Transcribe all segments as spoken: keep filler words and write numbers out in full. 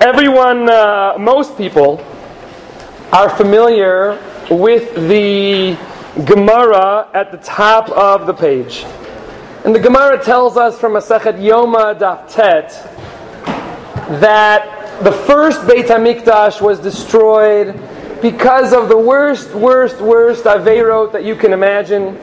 Everyone, uh, most people, are familiar with the Gemara at the top of the page. And the Gemara tells us from Masechet Yoma Daf Tet that the first Beit HaMikdash was destroyed because of the worst, worst, worst Aveirot that you can imagine.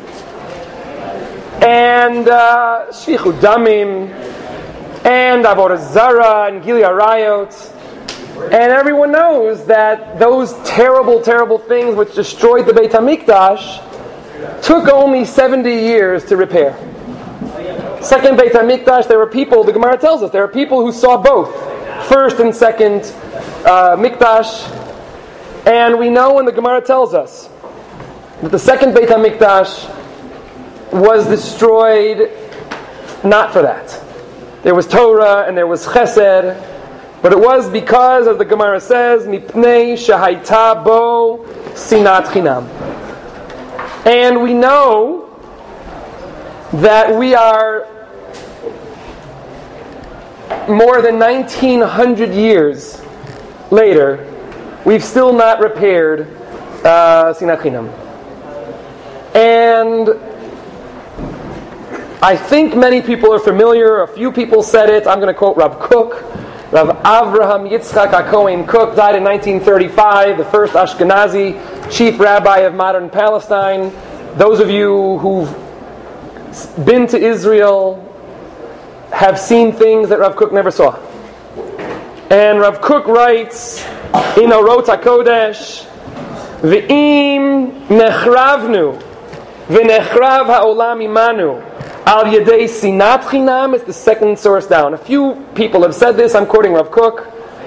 And uh, Shfichut Damim, and Avodah Zara, and Gili Arayot. And everyone knows that those terrible, terrible things which destroyed the Beit HaMikdash took only seventy years to repair. Second Beit HaMikdash, there were people, the Gemara tells us, there are people who saw both, first and second uh, Mikdash. And we know, and the Gemara tells us, that the second Beit HaMikdash was destroyed not for that. There was Torah and there was Chesed, but it was because, as the Gemara says, Mipnei Shahaita Bo Sinat Chinam. And we know that we are more than nineteen hundred years later, we've still not repaired uh, Sinat Chinam. And I think many people are familiar, a few people said it, I'm going to quote Rav Kook. Rav Avraham Yitzchak HaKohen Kook died in nineteen thirty-five, the first Ashkenazi chief rabbi of modern Palestine. Those of you who've been to Israel have seen things that Rav Kook never saw. And Rav Kook writes in Orot HaKodesh, V'im nechravnu v'nechrav ha'olam imanu Al Yedei Sinat Chinam is the second source down. A few people have said this, I'm quoting Rav Kook.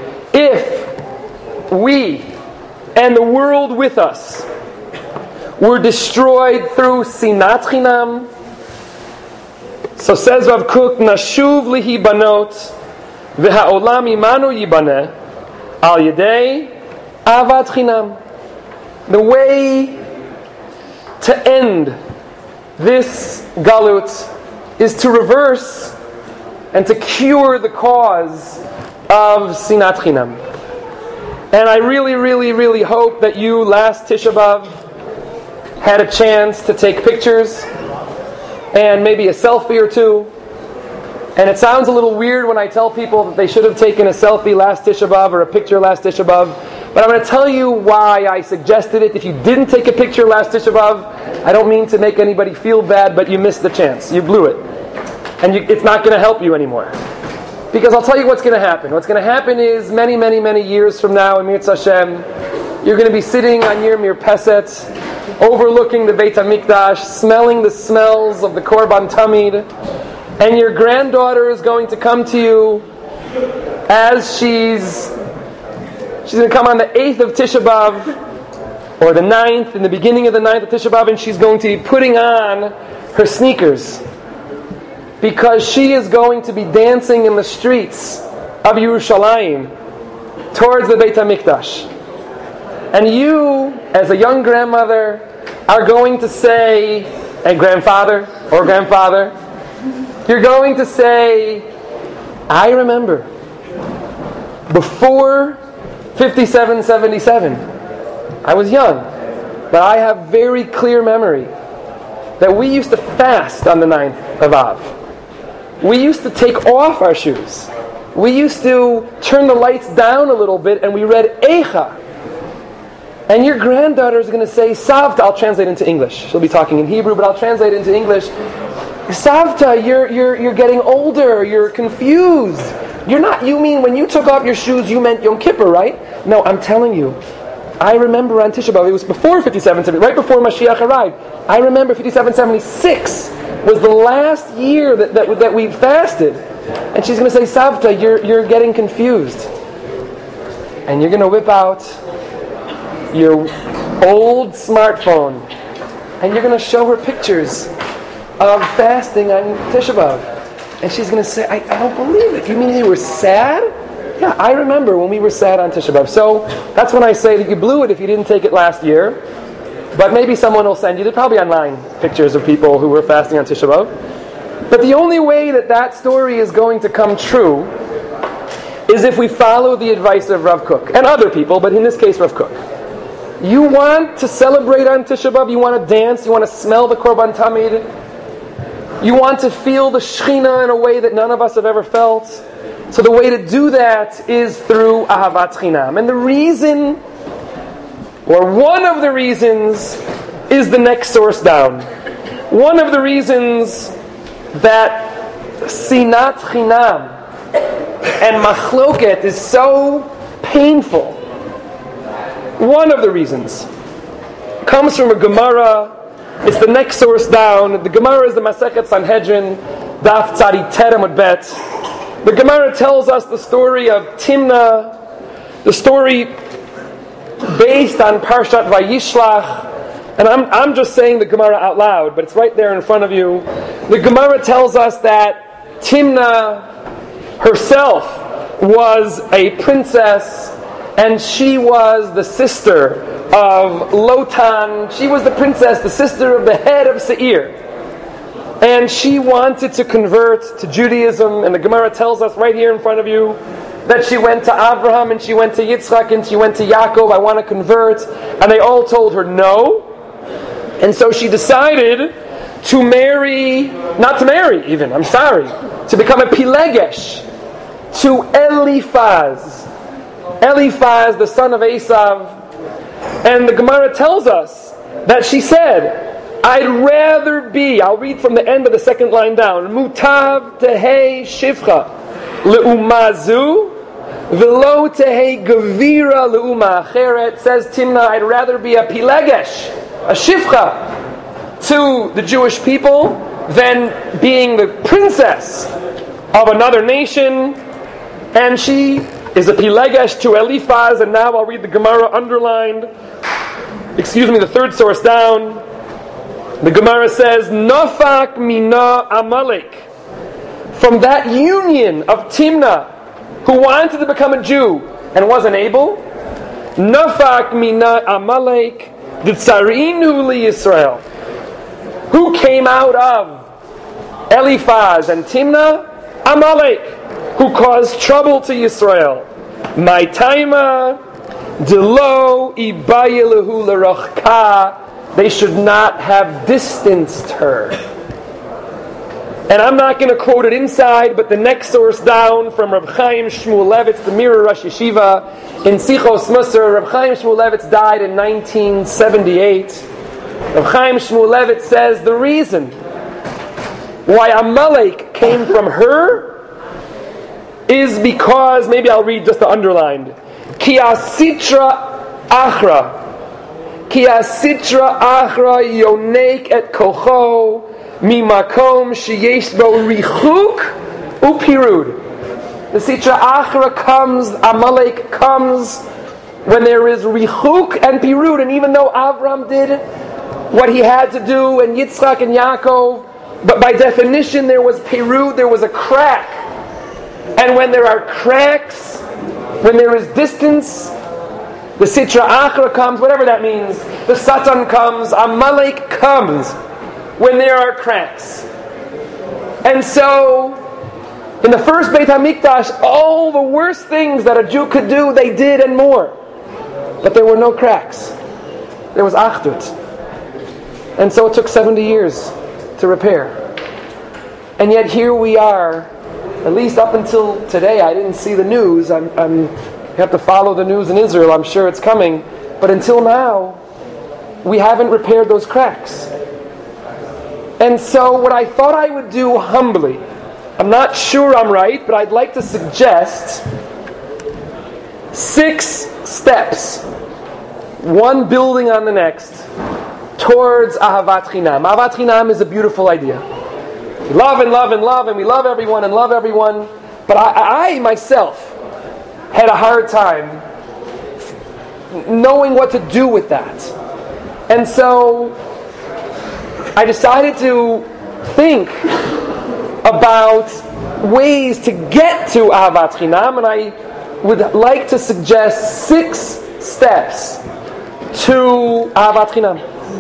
If we and the world with us were destroyed through Sinat Chinam, so says Rav Kook, Nashuv lihi banot v'ha'olam imanu yibaneh Al Yedei Avat Chinam. The way to end this galut is to reverse and to cure the cause of Sinat Chinam. And I really, really, really hope that you last Tisha B'Av had a chance to take pictures and maybe a selfie or two. And it sounds a little weird when I tell people that they should have taken a selfie last Tisha B'Av or a picture last Tisha B'Av. But I'm going to tell you why I suggested it. If you didn't take a picture last Tisha B'Av, I don't mean to make anybody feel bad, but you missed the chance. You blew it. And you, it's not going to help you anymore. Because I'll tell you what's going to happen. What's going to happen is many, many, many years from now, in Mirz Hashem, you're going to be sitting on your Mirpeset, overlooking the Beit HaMikdash, smelling the smells of the Korban Tamid, and your granddaughter is going to come to you as she's she's going to come on the eighth of Tisha B'Av, or the ninth, in the beginning of the ninth of Tisha B'Av, and she's going to be putting on her sneakers, because she is going to be dancing in the streets of Yerushalayim towards the Beit HaMikdash. And you, as a young grandmother, are going to say, and grandfather, or grandfather, you're going to say, I remember, before fifty-seven seventy-seven, I was young, but I have very clear memory that we used to fast on the ninth of Av. We used to take off our shoes. We used to turn the lights down a little bit, and we read Eicha. And your granddaughter is going to say, Savta, I'll translate into English. She'll be talking in Hebrew, but I'll translate into English. Savta, you're you're you're getting older. You're confused. You're not. You mean when you took off your shoes, you meant Yom Kippur, right? No, I'm telling you. I remember on Tisha B'Av. It was before fifty-seven seventy, right before Mashiach arrived. I remember fifty-seven seventy-six was the last year that that, that we fasted. And she's going to say, Savta, you're you're getting confused. And you're going to whip out your old smartphone, and you're going to show her pictures of fasting on Tisha B'Av. And she's going to say, I, I don't believe it. You mean you were sad? Yeah, I remember when we were sad on Tisha B'Av. So that's when I say that you blew it if you didn't take it last year. But maybe someone will send you, there's probably online pictures of people who were fasting on Tisha B'Av. But the only way that that story is going to come true is if we follow the advice of Rav Kook, and other people, but in this case Rav Kook. You want to celebrate on Tisha B'Av, you want to dance, you want to smell the Korban Tamid, you want to feel the Shechina in a way that none of us have ever felt. So the way to do that is through Ahavat Chinam. And the reason, or one of the reasons, is the next source down. One of the reasons that Sinat Chinam and Machloket is so painful, one of the reasons, comes from a Gemara. It's the next source down. The Gemara is the Masechet Sanhedrin, Daf Tzadi Terem Bet. The Gemara tells us the story of Timna, the story based on Parshat Vayishlach. And I'm I'm just saying the Gemara out loud, but it's right there in front of you. The Gemara tells us that Timna herself was a princess, and she was the sister of Lotan. She was the princess, the sister of the head of Seir. And she wanted to convert to Judaism, and the Gemara tells us right here in front of you that she went to Abraham, and she went to Yitzchak, and she went to Yaakov, I want to convert. And they all told her no. And so she decided to marry, not to marry even, I'm sorry, to become a Pilegesh to Eliphaz. Eliphaz, the son of Esav. And the Gemara tells us that she said, I'd rather be, I'll read from the end of the second line down, Mutav tehei shivcha le'umazu v'lo tehei gevira le'uma acheret. Says Timna, I'd rather be a Pilegesh, a shivcha, to the Jewish people than being the princess of another nation. And she is a Pilegesh to Eliphaz, and now I'll read the Gemara underlined. Excuse me, the third source down. The Gemara says, Nafak mina Amalek. From that union of Timna, who wanted to become a Jew and wasn't able, Nafak mina Amalek Ditzarinu li Yisrael. Who came out of Eliphaz and Timna? Amalek, who caused trouble to Yisrael. My taima delo ibayelahu l'rochka. They should not have distanced her. And I'm not going to quote it inside, but the next source down from Reb Chaim Shmulevitz, the Mirror Rosh Yeshiva, in Sichos Musar. Reb Chaim Shmulevitz died in nineteen seventy-eight. Reb Chaim Shmulevitz says the reason why Amalek came from her is because, maybe I'll read just the underlined, Ki asitra achra. Ki asitra achra yonek et kocho mimakom sheyesh bo richuk upirud. The sitra achra comes, Amalek comes when there is richuk and pirud. And even though Avram did what he had to do, and Yitzchak and Yaakov, but by definition there was pirud, there was a crack. And when there are cracks, when there is distance, the Sitra Achra comes, whatever that means. The Satan comes, Amalek comes when there are cracks. And so, in the first Beit HaMikdash, all the worst things that a Jew could do, they did and more. But there were no cracks. There was Achdut. And so it took seventy years to repair. And yet here we are, at least up until today. I didn't see the news. I'm, I'm, you have to follow the news in Israel. I'm sure it's coming. But until now, we haven't repaired those cracks. And so what I thought I would do humbly, I'm not sure I'm right, but I'd like to suggest six steps, one building on the next, towards Ahavat Chinam. Ahavat Chinam is a beautiful idea. We love and love and love, and we love everyone and love everyone. But I, I myself had a hard time knowing what to do with that. And so I decided to think about ways to get to Ahavat Chinam, and I would like to suggest six steps to Ahavat Chinam,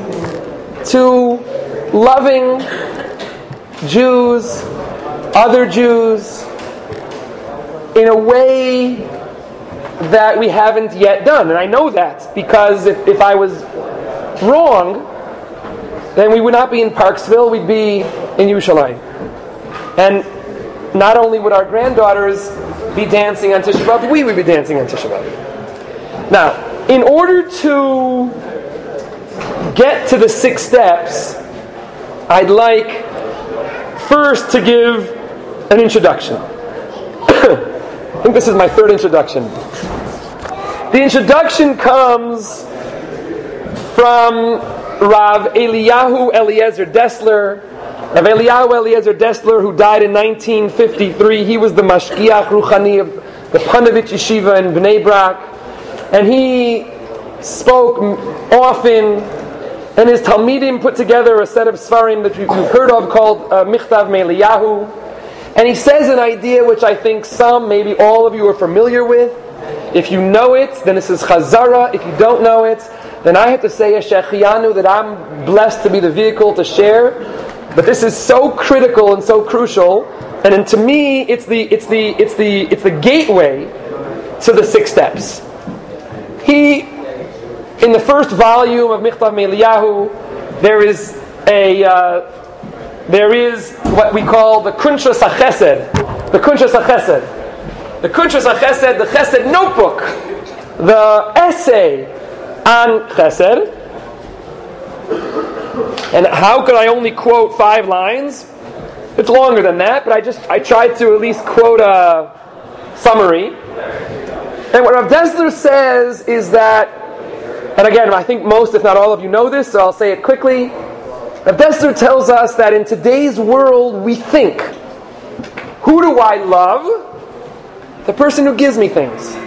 to loving Jews, other Jews, in a way that we haven't yet done. And I know that because if, if I was wrong, then we would not be in Parksville, we'd be in Yerushalayim. And not only would our granddaughters be dancing on Tisha B'Av, but we would be dancing on Tisha B'Av. Now, in order to get to the six steps, I'd like first to give an introduction. I think this is my third introduction. The introduction comes from Rav Eliyahu Eliezer Dessler. Rav Eliyahu Eliezer Dessler, who died in nineteen fifty-three, he was the Mashgiach Ruchani of the Panovich Yeshiva in Bnei Brak, and he spoke often, and his Talmidim put together a set of Sfarim that you've heard of called uh, Michtav Me'Eliyahu, and he says an idea which I think some, maybe all of you are familiar with. If you know it, then this is Chazara. If you don't know it, then I have to say, Shechianu, that I'm blessed to be the vehicle to share. But this is so critical and so crucial, and, and to me, it's the it's the it's the it's the gateway to the six steps. He, in the first volume of Michtav Me'Eliyahu, there is a uh, there is what we call the Kunshas HaChesed, the Kunshas HaChesed, the Kunshas HaChesed, the Chesed notebook, the essay on Chesed. And how could I only quote five lines? It's longer than that, but I just I tried to at least quote a summary. And what Rav Dessler says is that, and again, I think most, if not all of you know this, so I'll say it quickly. Rav Dessler tells us that in today's world we think, who do I love? The person who gives me things.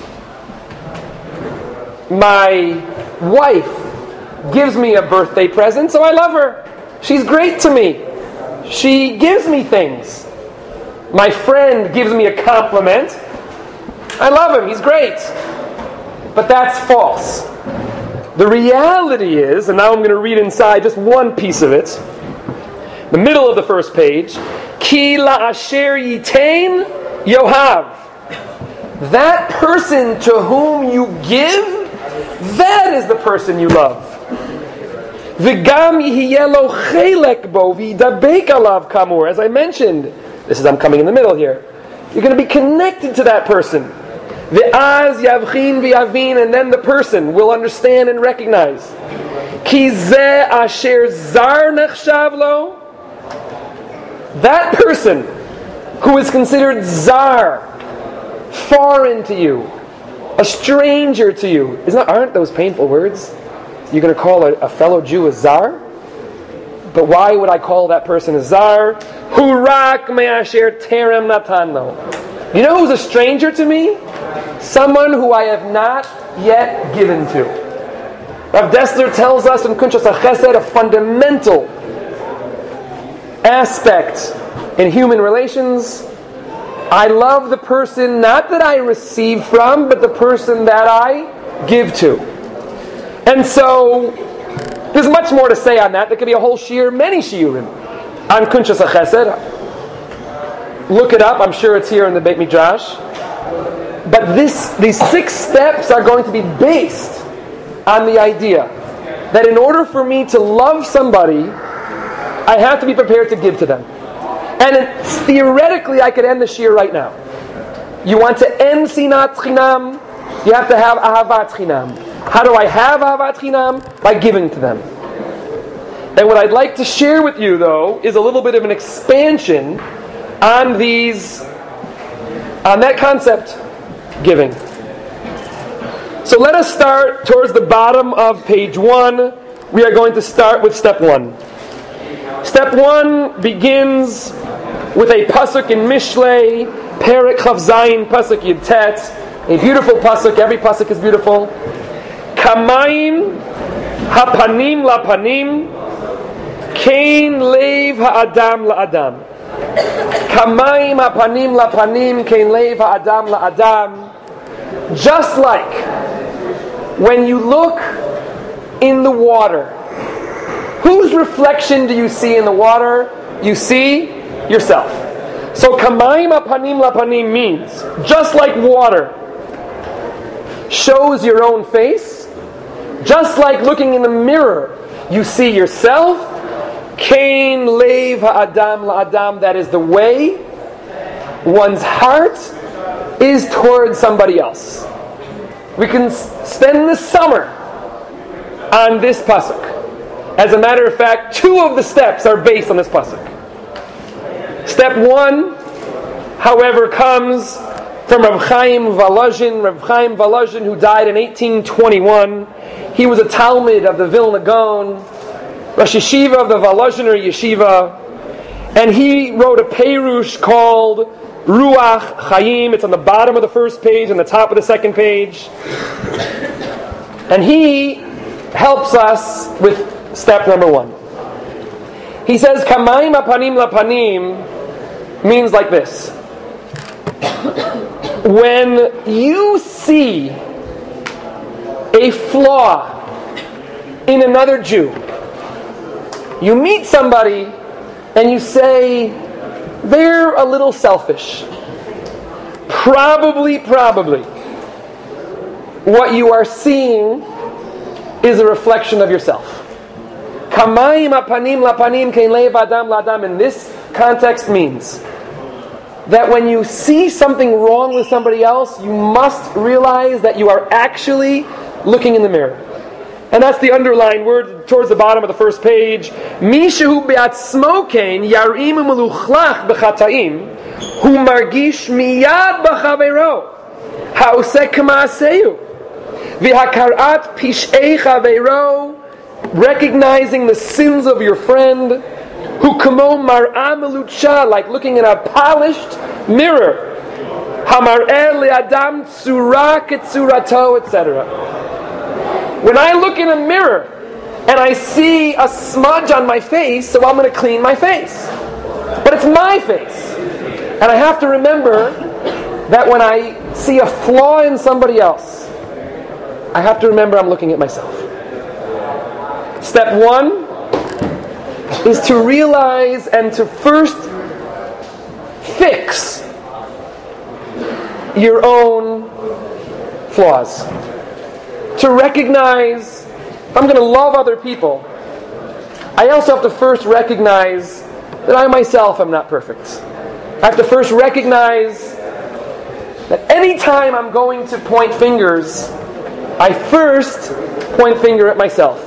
My wife gives me a birthday present, so I love her. She's great to me. She gives me things. My friend gives me a compliment. I love him. He's great. But that's false. The reality is, and now I'm going to read inside just one piece of it, the middle of the first page, Ki la'asher yitain yohav. That person to whom you give, that is the person you love. V'gam yihiyelo chelek bo v'yidabek alav kamur. As I mentioned, this is I'm coming in the middle here. You're going to be connected to that person. V'az yavchin v'yavin, and then the person will understand and recognize. Ki zeh asher zar nechshav lo. That person who is considered zar, foreign to you, a stranger to you. Isn't that, aren't those painful words? You're going to call a, a fellow Jew a zar? But why would I call that person a zar? Hurak me'asher terem natanno. You know who's a stranger to me? Someone who I have not yet given to. Rav Dessler tells us in Kunshas HaChesed a fundamental aspect in human relations. I love the person not that I receive from, but the person that I give to. And so, there's much more to say on that. There could be a whole shiur, many shiurim, on Kunshas HaChesed. Look it up. I'm sure it's here in the Beit Midrash. But this, these six steps are going to be based on the idea that in order for me to love somebody, I have to be prepared to give to them. And it, theoretically, I could end the shiur right now. You want to end sinat chinam, you have to have ahavat chinam. How do I have ahavat chinam? By giving to them. And what I'd like to share with you, though, is a little bit of an expansion on these, on that concept, giving. So let us start towards the bottom of page one. We are going to start with step one. Step one begins with a pasuk in Mishlei, Perek Chav Zayin, pasuk Yud Tet, a beautiful pasuk. Every pasuk is beautiful. Kamayim hapanim lapanim, kein leiv ha'adam la'adam. Kamayim hapanim lapanim, kein leiv ha'adam la'adam. Just like when you look in the water, whose reflection do you see in the water? You see yourself. So kamayim apanim lapanim means, just like water shows your own face, just like looking in the mirror, you see yourself. Kain leiv ha'adam la'adam, that is the way one's heart is towards somebody else. We can spend the summer on this pasuk. As a matter of fact, two of the steps are based on this pasuk. Step one, however, comes from Rav Chaim Volozhin, Rav Chaim Volozhin, who died in eighteen twenty-one. He was a Talmid of the Vilna Gaon, Rosh Yeshiva of the Volozhiner Yeshiva, and he wrote a Perush called Ruach Chaim. It's on the bottom of the first page and the top of the second page. And he helps us with step number one. He says, Kamayim apanim lapanim means like this. When you see a flaw in another Jew, you meet somebody and you say, they're a little selfish. Probably, probably, what you are seeing is a reflection of yourself. Kamayim apanim lapanim kein leiv adam la'adam in this context means that when you see something wrong with somebody else, you must realize that you are actually looking in the mirror. And that's the underlined word towards the bottom of the first page. Mishehu be'atzmo kein yarim u'meluchlach b'chataim hu margish miyad b'chaveiro ha'osek k'ma'aseyu v'hakarat pish'ei chaveiro, recognizing the sins of your friend, who kamo mar'a melucha, like looking in a polished mirror, hamar'eh le'adam tzura ketzurato, et cetera. When I look in a mirror and I see a smudge on my face, so I'm going to clean my face. But it's my face. And I have to remember that when I see a flaw in somebody else, I have to remember I'm looking at myself. Step one is to realize and to first fix your own flaws. To recognize, if I'm going to love other people, I also have to first recognize that I myself am not perfect. I have to first recognize that any time I'm going to point fingers, I first point finger at myself.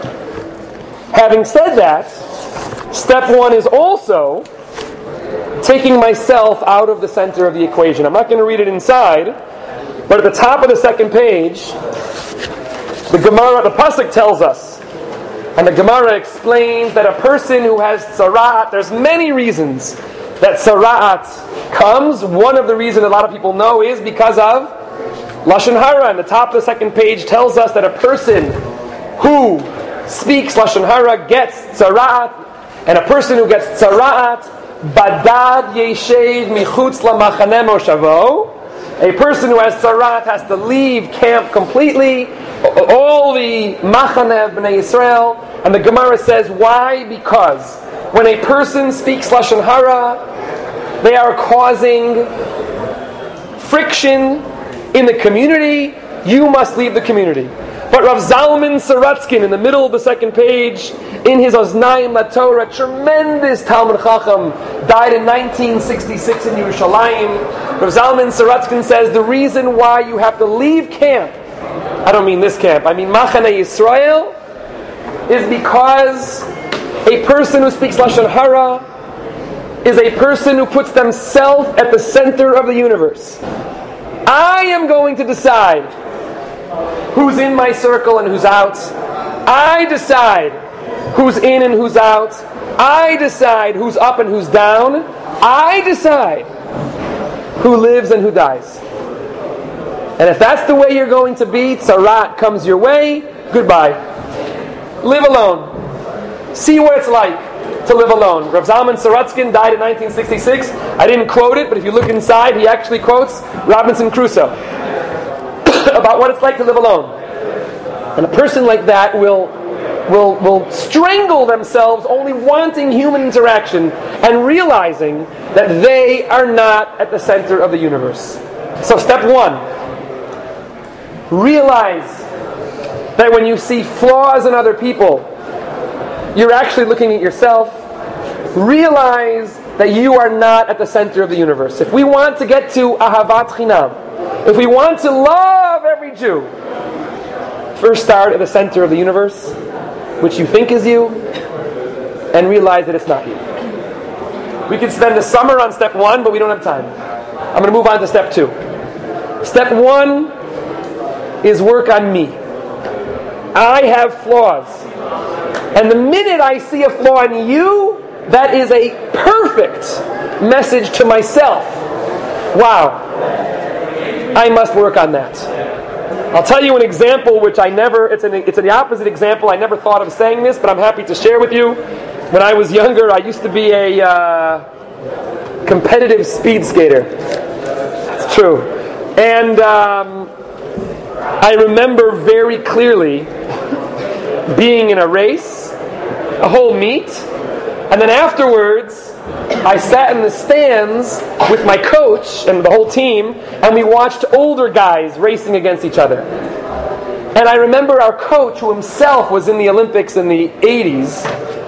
Having said that, step one is also taking myself out of the center of the equation. I'm not going to read it inside, but at the top of the second page, the Gemara, the pasuk tells us, and the Gemara explains that a person who has tzara'at, there's many reasons that tzara'at comes. One of the reasons a lot of people know is because of Lashon Hara. And the top of the second page tells us that a person who speaks Lashon Hara gets tzara'at, and a person who gets tzara'at, badad yeshev michutz lamachaneh moshavo. A person who has tzara'at has to leave camp completely, all the machaneh b'nei Yisrael. And the Gemara says, why? Because when a person speaks Lashon Hara, they are causing friction in the community. You must leave the community. But Rav Zalman Saratskin, in the middle of the second page, in his Oznaim LaTorah, tremendous Talmud Chacham, died in nineteen sixty-six in Yerushalayim. Rav Zalman Saratskin says the reason why you have to leave camp, I don't mean this camp, I mean Machaneh Yisrael, is because a person who speaks Lashon Hara is a person who puts themselves at the center of the universe. I am going to decide who's in my circle and who's out. I decide who's in and who's out. I decide who's up and who's down. I decide who lives and who dies. And if that's the way you're going to be, tzara'at comes your way, goodbye. Live alone. See what it's like to live alone. Rav Zalman Saratskin died in nineteen sixty-six. I didn't quote it, but if you look inside, he actually quotes Robinson Crusoe about what it's like to live alone. And a person like that will will will strangle themselves only wanting human interaction and realizing that they are not at the center of the universe. So step one, realize that when you see flaws in other people, you're actually looking at yourself. Realize that you are not at the center of the universe. If we want to get to Ahavat Chinam, if we want to love every Jew, first start at the center of the universe, which you think is you, and realize that it's not you. We could spend the summer on step one, but we don't have time. I'm going to move on to step two. Step one is work on me. I have flaws. And the minute I see a flaw in you, that is a perfect message to myself. Wow, I must work on that. I'll tell you an example which I never, it's, an, it's the opposite example. I never thought of saying this, but I'm happy to share with you. When I was younger, I used to be a uh, competitive speed skater. It's true. And um, I remember very clearly being in a race, a whole meet, and then afterwards, I sat in the stands with my coach and the whole team, and we watched older guys racing against each other. And I remember our coach, who himself was in the Olympics in the eighties,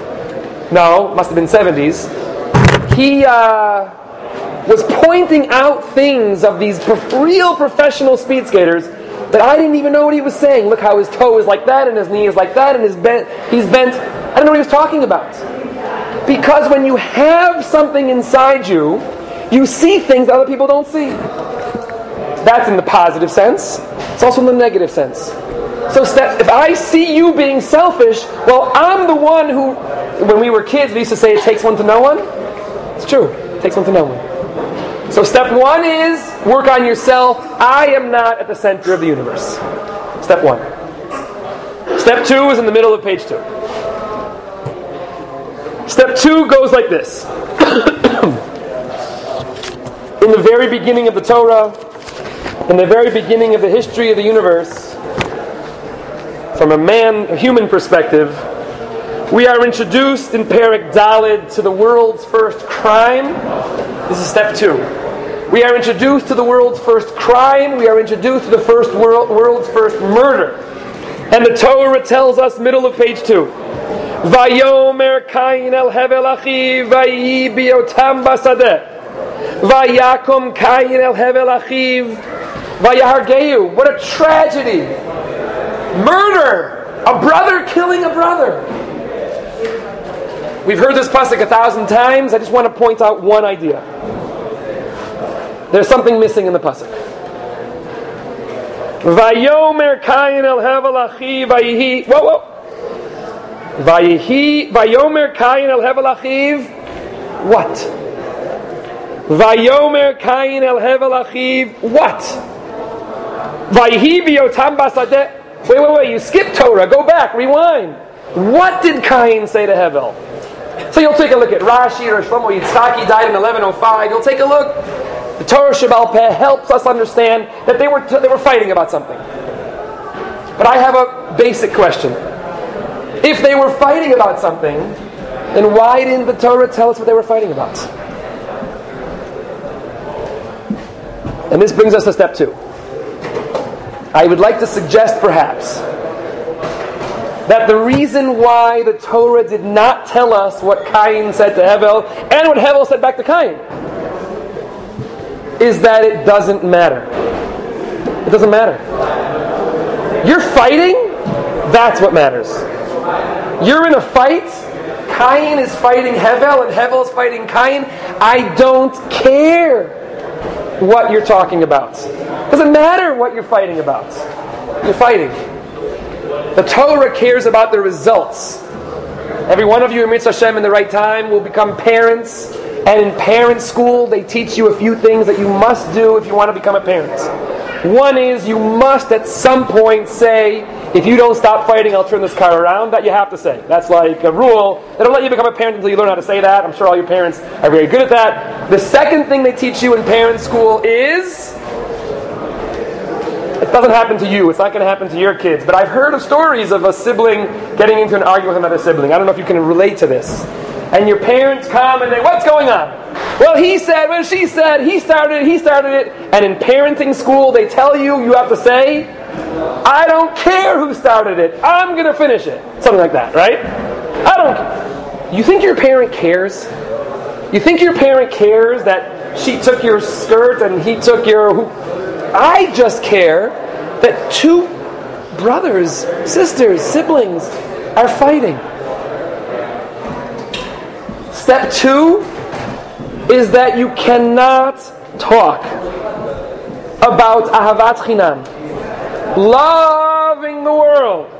no, must have been seventies, he uh, was pointing out things of these real professional speed skaters that I didn't even know what he was saying. Look how his toe is like that, and his knee is like that, and his bent, he's bent. I don't know what he was talking about. Because when you have something inside you, you see things that other people don't see. That's in the positive sense. It's also in the negative sense. So if I see you being selfish, well, I'm the one who, when we were kids, we used to say it takes one to know one. It's true. It takes one to know one. So step one is work on yourself. I am not at the center of the universe. Step one. Step two is in the middle of page two. Step two goes like this. In the very beginning of the Torah, in the very beginning of the history of the universe, from a man, a human perspective, we are introduced in Perek Daled to the world's first crime. This is step two. We are introduced to the world's first crime. We are introduced to the first world, world's first murder. And the Torah tells us, middle of page two, Vayomer Kain el Hevel Achiv Vayi biotam basadeh Vayakom Kain el Hevel Achiv Vayahargeu. What a tragedy! Murder! A brother killing a brother. We've heard this pasuk a thousand times. I just want to point out one idea. There's something missing in the pasuk. Vayomer Kain el Hevel Achiv Vayihi. Whoa, whoa. Vayihi, Vayomer Kain el Hevel Achiv. What? Vayomer Kain el Hevel Achiv. What? Vayihi biotam basadeh. Wait, wait, wait. You skipped Torah. Go back. Rewind. What did Kain say to Hevel? So you'll take a look at Rashi or Shlomo Yitzhaki died in eleven oh five. You'll take a look. The Torah Shebaal Peh helps us understand that they were t- they were fighting about something. But I have a basic question. If they were fighting about something, then why didn't the Torah tell us what they were fighting about? And this brings us to step two. I would like to suggest, perhaps, that the reason why the Torah did not tell us what Cain said to Hevel and what Hevel said back to Cain is that it doesn't matter. It doesn't matter. You're fighting, that's what matters. You're in a fight, Cain is fighting Hevel and Hevel is fighting Cain. I don't care what you're talking about. It doesn't matter what you're fighting about. You're fighting. The Torah cares about the results. Every one of you in Mitzvah Hashem in the right time will become parents, and in parent school they teach you a few things that you must do if you want to become a parent. One is you must at some point say, if you don't stop fighting, I'll turn this car around. That you have to say. That's like a rule. They don't let you become a parent until you learn how to say that. I'm sure all your parents are very good at that. The second thing they teach you in parent school is, it doesn't happen to you. It's not going to happen to your kids. But I've heard of stories of a sibling getting into an argument with another sibling. I don't know if you can relate to this. And your parents come and they, what's going on? Well, he said, well, she said, he started it, he started it. And in parenting school, they tell you, you have to say, I don't care who started it. I'm going to finish it. Something like that, right? I don't care. You think your parent cares? You think your parent cares that she took your skirt and he took your... I just care that two brothers, sisters, siblings are fighting. Step two is that you cannot talk about ahavat chinam, loving the world,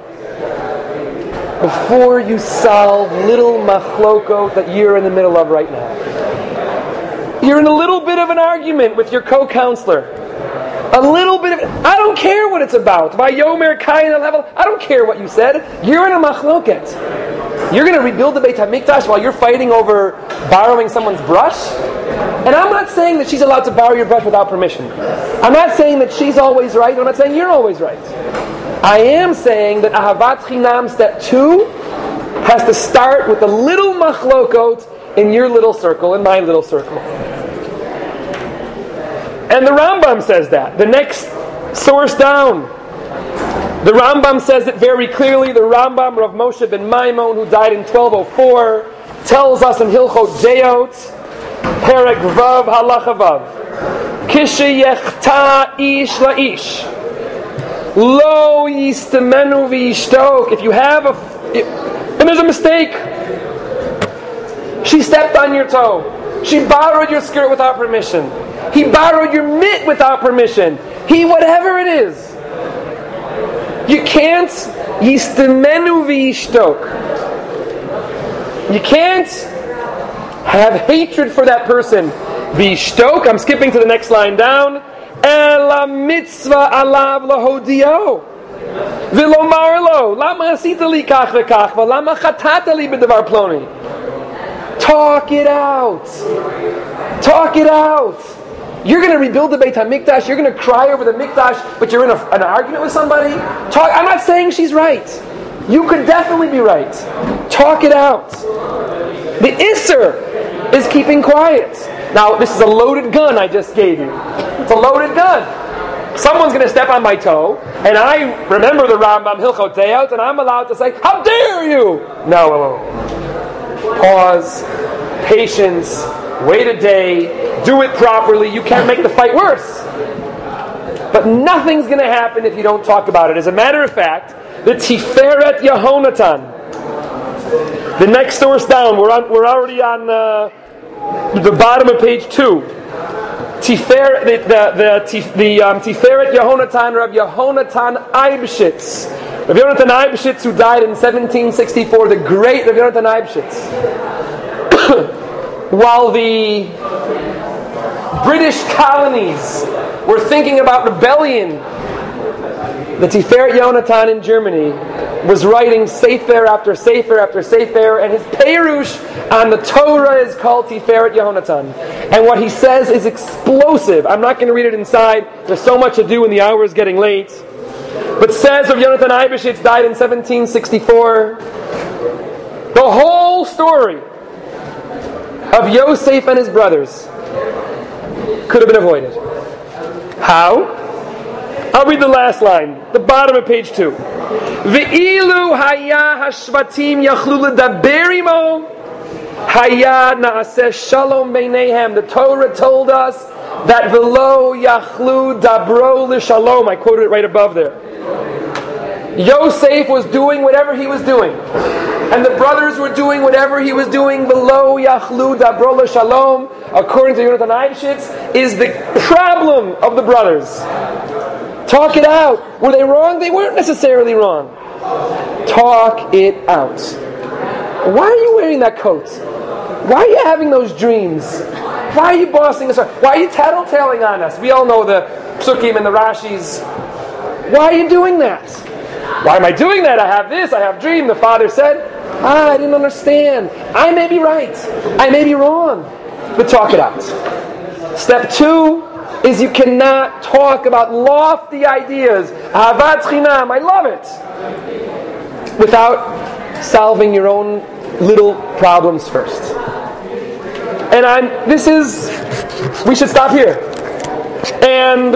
before you solve little machlokot that you're in the middle of right now. You're in a little bit of an argument with your co-counselor. A little bit of, I don't care what it's about. By Yomer Kain level, I don't care what you said. You're in a machloket. You're going to rebuild the Beit HaMikdash while you're fighting over borrowing someone's brush? And I'm not saying that she's allowed to borrow your brush without permission. I'm not saying that she's always right. I'm not saying you're always right. I am saying that Ahavat Chinam step two has to start with the little machlokot in your little circle, in my little circle. And the Rambam says that. The next source down. The Rambam says it very clearly. The Rambam, Rav Moshe ben Maimon, who died in twelve oh four, tells us in Hilchot Deot, Perek Vav Halacha Vav, Kishe yechta ish la'ish, lo yistemenu v'yishtok. If you have a... If, and there's a mistake. She stepped on your toe. She borrowed your skirt without permission. He borrowed your mitt without permission. He, whatever it is. You can't yistemenu v'yishtok. You can't have hatred for that person. V'yishtok, I'm skipping to the next line down. Ela mitzvah alav lahodio. V'lomar lo, lama asita li kach v'kach, v'lama chatata li b'davar ploni. Talk it out. Talk it out. You're going to rebuild the Beit HaMikdash. You're going to cry over the Mikdash, but you're in a, an argument with somebody. Talk. I'm not saying she's right. You could definitely be right. Talk it out. The Isser is keeping quiet. Now, this is a loaded gun I just gave you. It's a loaded gun. Someone's going to step on my toe, and I remember the Rambam Hilchot Deot, and I'm allowed to say, how dare you? No. Pause. Patience. Wait a day. Do it properly. You can't make the fight worse. But nothing's going to happen if you don't talk about it. As a matter of fact, the Tiferet Yehonatan, the next source down, we're on, we're already on uh, the bottom of page two. Tiferet, the the the, the um, Tiferet Yehonatan, Rabbi Yehonatan Eibshitz, Rabbi Yonatan Eibshitz, who died in seventeen sixty-four, the great Rabbi Yonatan Eibshitz. While the British colonies were thinking about rebellion, the Tiferet Yonatan in Germany was writing Sefer after Sefer after Sefer, and his Perush on the Torah is called Tiferet Yehonatan. And what he says is explosive. I'm not going to read it inside. There's so much to do and the hour is getting late. But says of Yonatan Eibshitz, died in seventeen sixty-four, the whole story of Yosef and his brothers could have been avoided. How? I'll read the last line, the bottom of page two. Ve'ilu haya hashvatim yachlu ledaber imo, haya naaseh shalom beinehem. The Torah told us that velo yachlu dabro l'shalom. I quoted it right above there. Yosef was doing whatever he was doing, and the brothers were doing whatever he was doing. Velo yachlu dabro l'shalom, according to Yonatan Eibshitz, is the problem of the brothers. Talk it out. Were they wrong? They weren't necessarily wrong. Talk it out. Why are you wearing that coat? Why are you having those dreams? Why are you bossing us around? Why are you tattletaling on us? We all know the psukim and the Rashis. Why are you doing that? Why am I doing that? I have this, I have dream. The father said, ah, I didn't understand. I may be right. I may be wrong. But talk it out. Step two is you cannot talk about lofty ideas. Ahavat Chinam, I love it. Without solving your own little problems first. And I'm, this is, we should stop here. And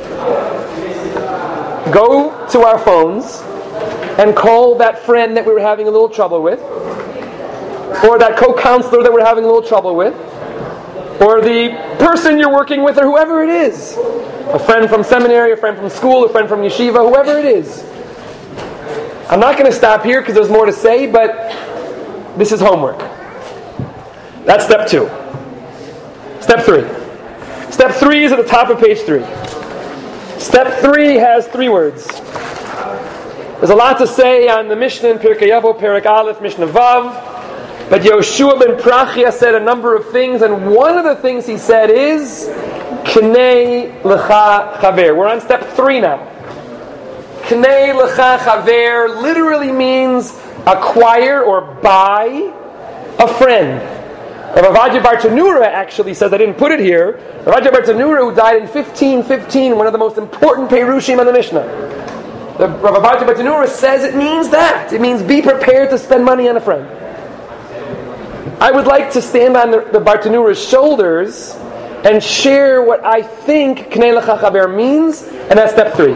go to our phones and call that friend that we were having a little trouble with, or that co-counselor that we're having a little trouble with, or the person you're working with, or whoever it is. A friend from seminary, a friend from school, a friend from yeshiva, whoever it is. I'm not going to stop here because there's more to say, but this is homework. That's step two. Step three. Step three is at the top of page three. Step three has three words. There's a lot to say on the Mishnah in Pirkei Avot, Perek Aleph, Mishnah Vav. But Yoshua ben Prachia said a number of things, and one of the things he said is Knei Lecha Chaver. We're on step three now. Knei Lecha Chaver literally means acquire or buy a friend. Rav Avadia Bar Tanura actually says, I didn't put it here, Rav Avadia Bar Tanura, who died in fifteen fifteen, one of the most important Perushim on the Mishnah. The Rav Avadia Bar Tanura says it means that. It means be prepared to spend money on a friend. I would like to stand on the, the Bar Tanura's shoulders and share what I think Knei Lecha Chaver means, and that's step three.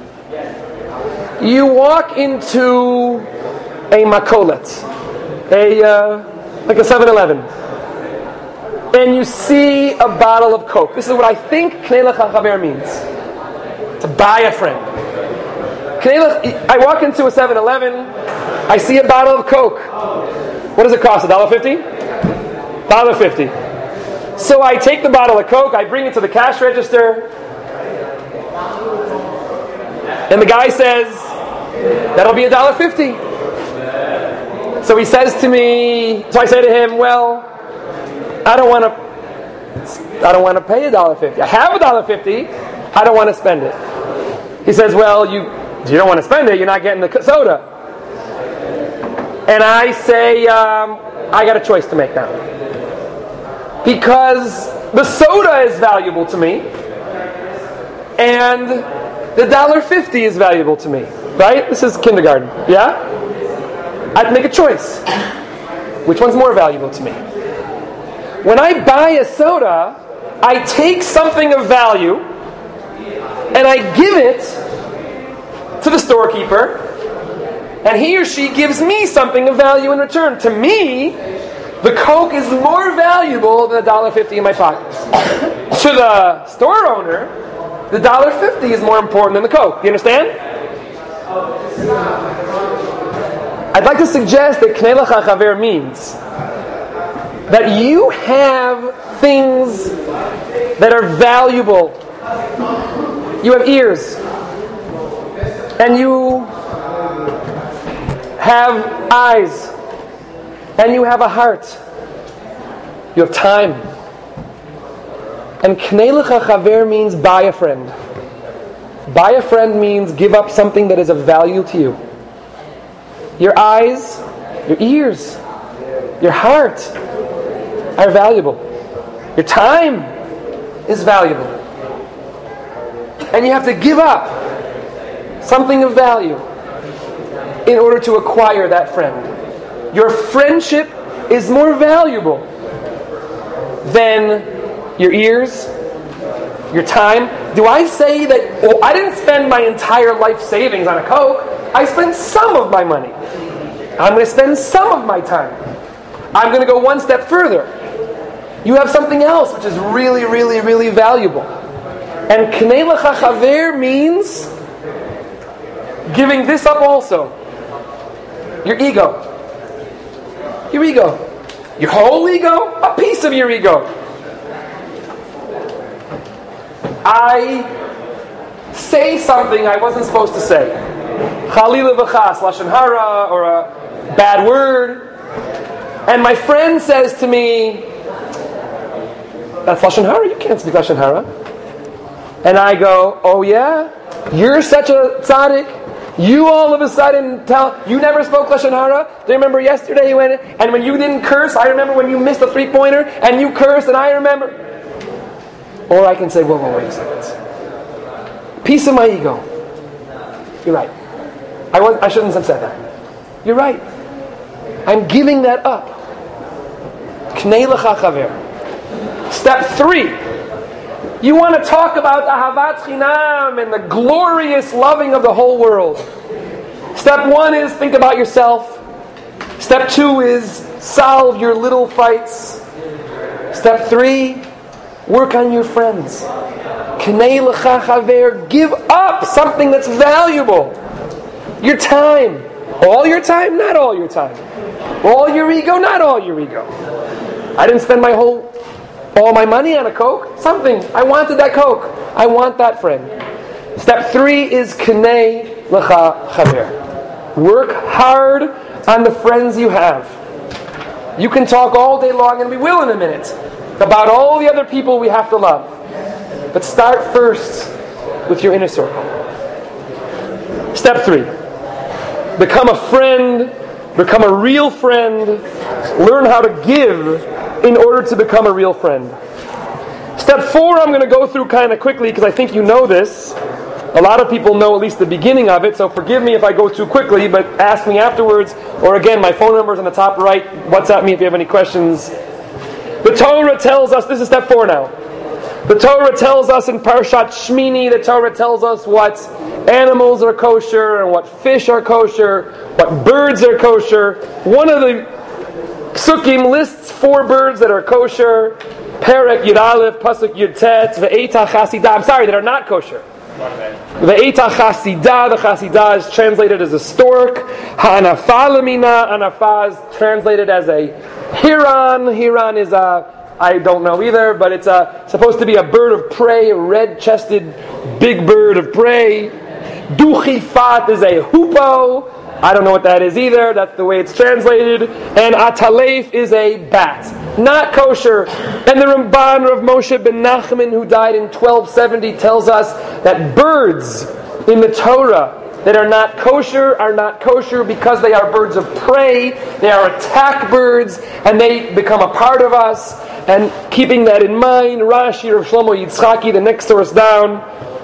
You walk into a makolet, a uh, like a seven eleven, and you see a bottle of Coke. This is what I think Knei Lecha Chaver means: to buy a friend. I walk into a seven eleven, I see a bottle of Coke. What does it cost? a dollar fifty? a dollar fifty. So I take the bottle of Coke, I bring it to the cash register, and the guy says, that'll be a dollar fifty. So he says to me, so I say to him, well, I don't want to I don't want to pay a dollar fifty. I have a dollar fifty, I don't want to spend it. He says, well, you you don't want to spend it, you're not getting the soda. And I say, um, I got a choice to make now. Because the soda is valuable to me, and the one dollar fifty is valuable to me. Right? This is kindergarten. Yeah? I have to make a choice. Which one's more valuable to me? When I buy a soda, I take something of value and I give it to the storekeeper, and he or she gives me something of value in return. To me, the Coke is more valuable than a one dollar fifty in my pocket. To the store owner, the one dollar fifty is more important than the Coke. Do you understand? I'd like to suggest that Knei Lecha Chaver means that you have things that are valuable. You have ears, and you have eyes, and you have a heart. You have time. And Knei Lecha Chaver means buy a friend. Buy a friend means give up something that is of value to you. Your eyes, your ears, your heart are valuable. Your time is valuable. And you have to give up something of value in order to acquire that friend. Your friendship is more valuable than your ears, your time. Do I say that, well, I didn't spend my entire life savings on a Coke. I spent some of my money. I'm going to spend some of my time. I'm going to go one step further. You have something else which is really, really, really valuable. And Knei Lecha Chaver means giving this up also. Your ego. Your ego. Your whole ego? A piece of your ego. I say something I wasn't supposed to say. Chalila v'chas, lashon hara, or a bad word. And my friend says to me, that's lashon hara, you can't speak lashon hara. And I go, oh yeah? You're such a tzaddik? You all of a sudden tell, you never spoke lashon hara? Do you remember yesterday you went, and when you didn't curse, I remember when you missed a three-pointer, and you cursed, and I remember. Or I can say, whoa, whoa, wait a second. Piece of my ego. You're right. I, was, I shouldn't have said that. You're right. I'm giving that up. Knei Lecha Chaver. Step three. You want to talk about Ahavat Chinam and the glorious loving of the whole world. Step one is think about yourself. Step two is solve your little fights. Step three, work on your friends. Knei lecha chaver, give up something that's valuable. Your time. All your time, not all your time. All your ego, not all your ego. I didn't spend my whole, all my money on a Coke. Something. I wanted that Coke. I want that friend. Step three is Knei lecha chaver. Work hard on the friends you have. You can talk all day long, and we will in a minute, about all the other people we have to love. But start first with your inner circle. Step three. Become a friend, become a real friend, learn how to give in order to become a real friend. Step four I'm going to go through kind of quickly because I think you know this. A lot of people know at least the beginning of it, so forgive me if I go too quickly, but ask me afterwards, or again, my phone number is on the top right. WhatsApp me if you have any questions. The Torah tells us, this is step four now. The Torah tells us in Parshat Shmini, the Torah tells us what animals are kosher and what fish are kosher, what birds are kosher. One of the Psukim lists four birds that are kosher. Perek Yud Aleph, Pasuk Yud Tet, Ve'eta Chasidah. I'm sorry, that are not kosher. Ve'eta Chasidah, the Chasidah is translated as a stork. Ha'anafa lamina, Anafa is translated as a Hiran. Hiran is a, I don't know either, but it's a, supposed to be a bird of prey, a red-chested big bird of prey. Duchifat is a hoopoe. I don't know what that is either. That's the way it's translated. And Atalef is a bat. Not kosher. And the Ramban of Moshe ben Nachman, who died in twelve seventy, tells us that birds in the Torah that are not kosher are not kosher because they are birds of prey. They are attack birds, and they become a part of us. And keeping that in mind, Rashi of Shlomo Yitzchaki, the next source down,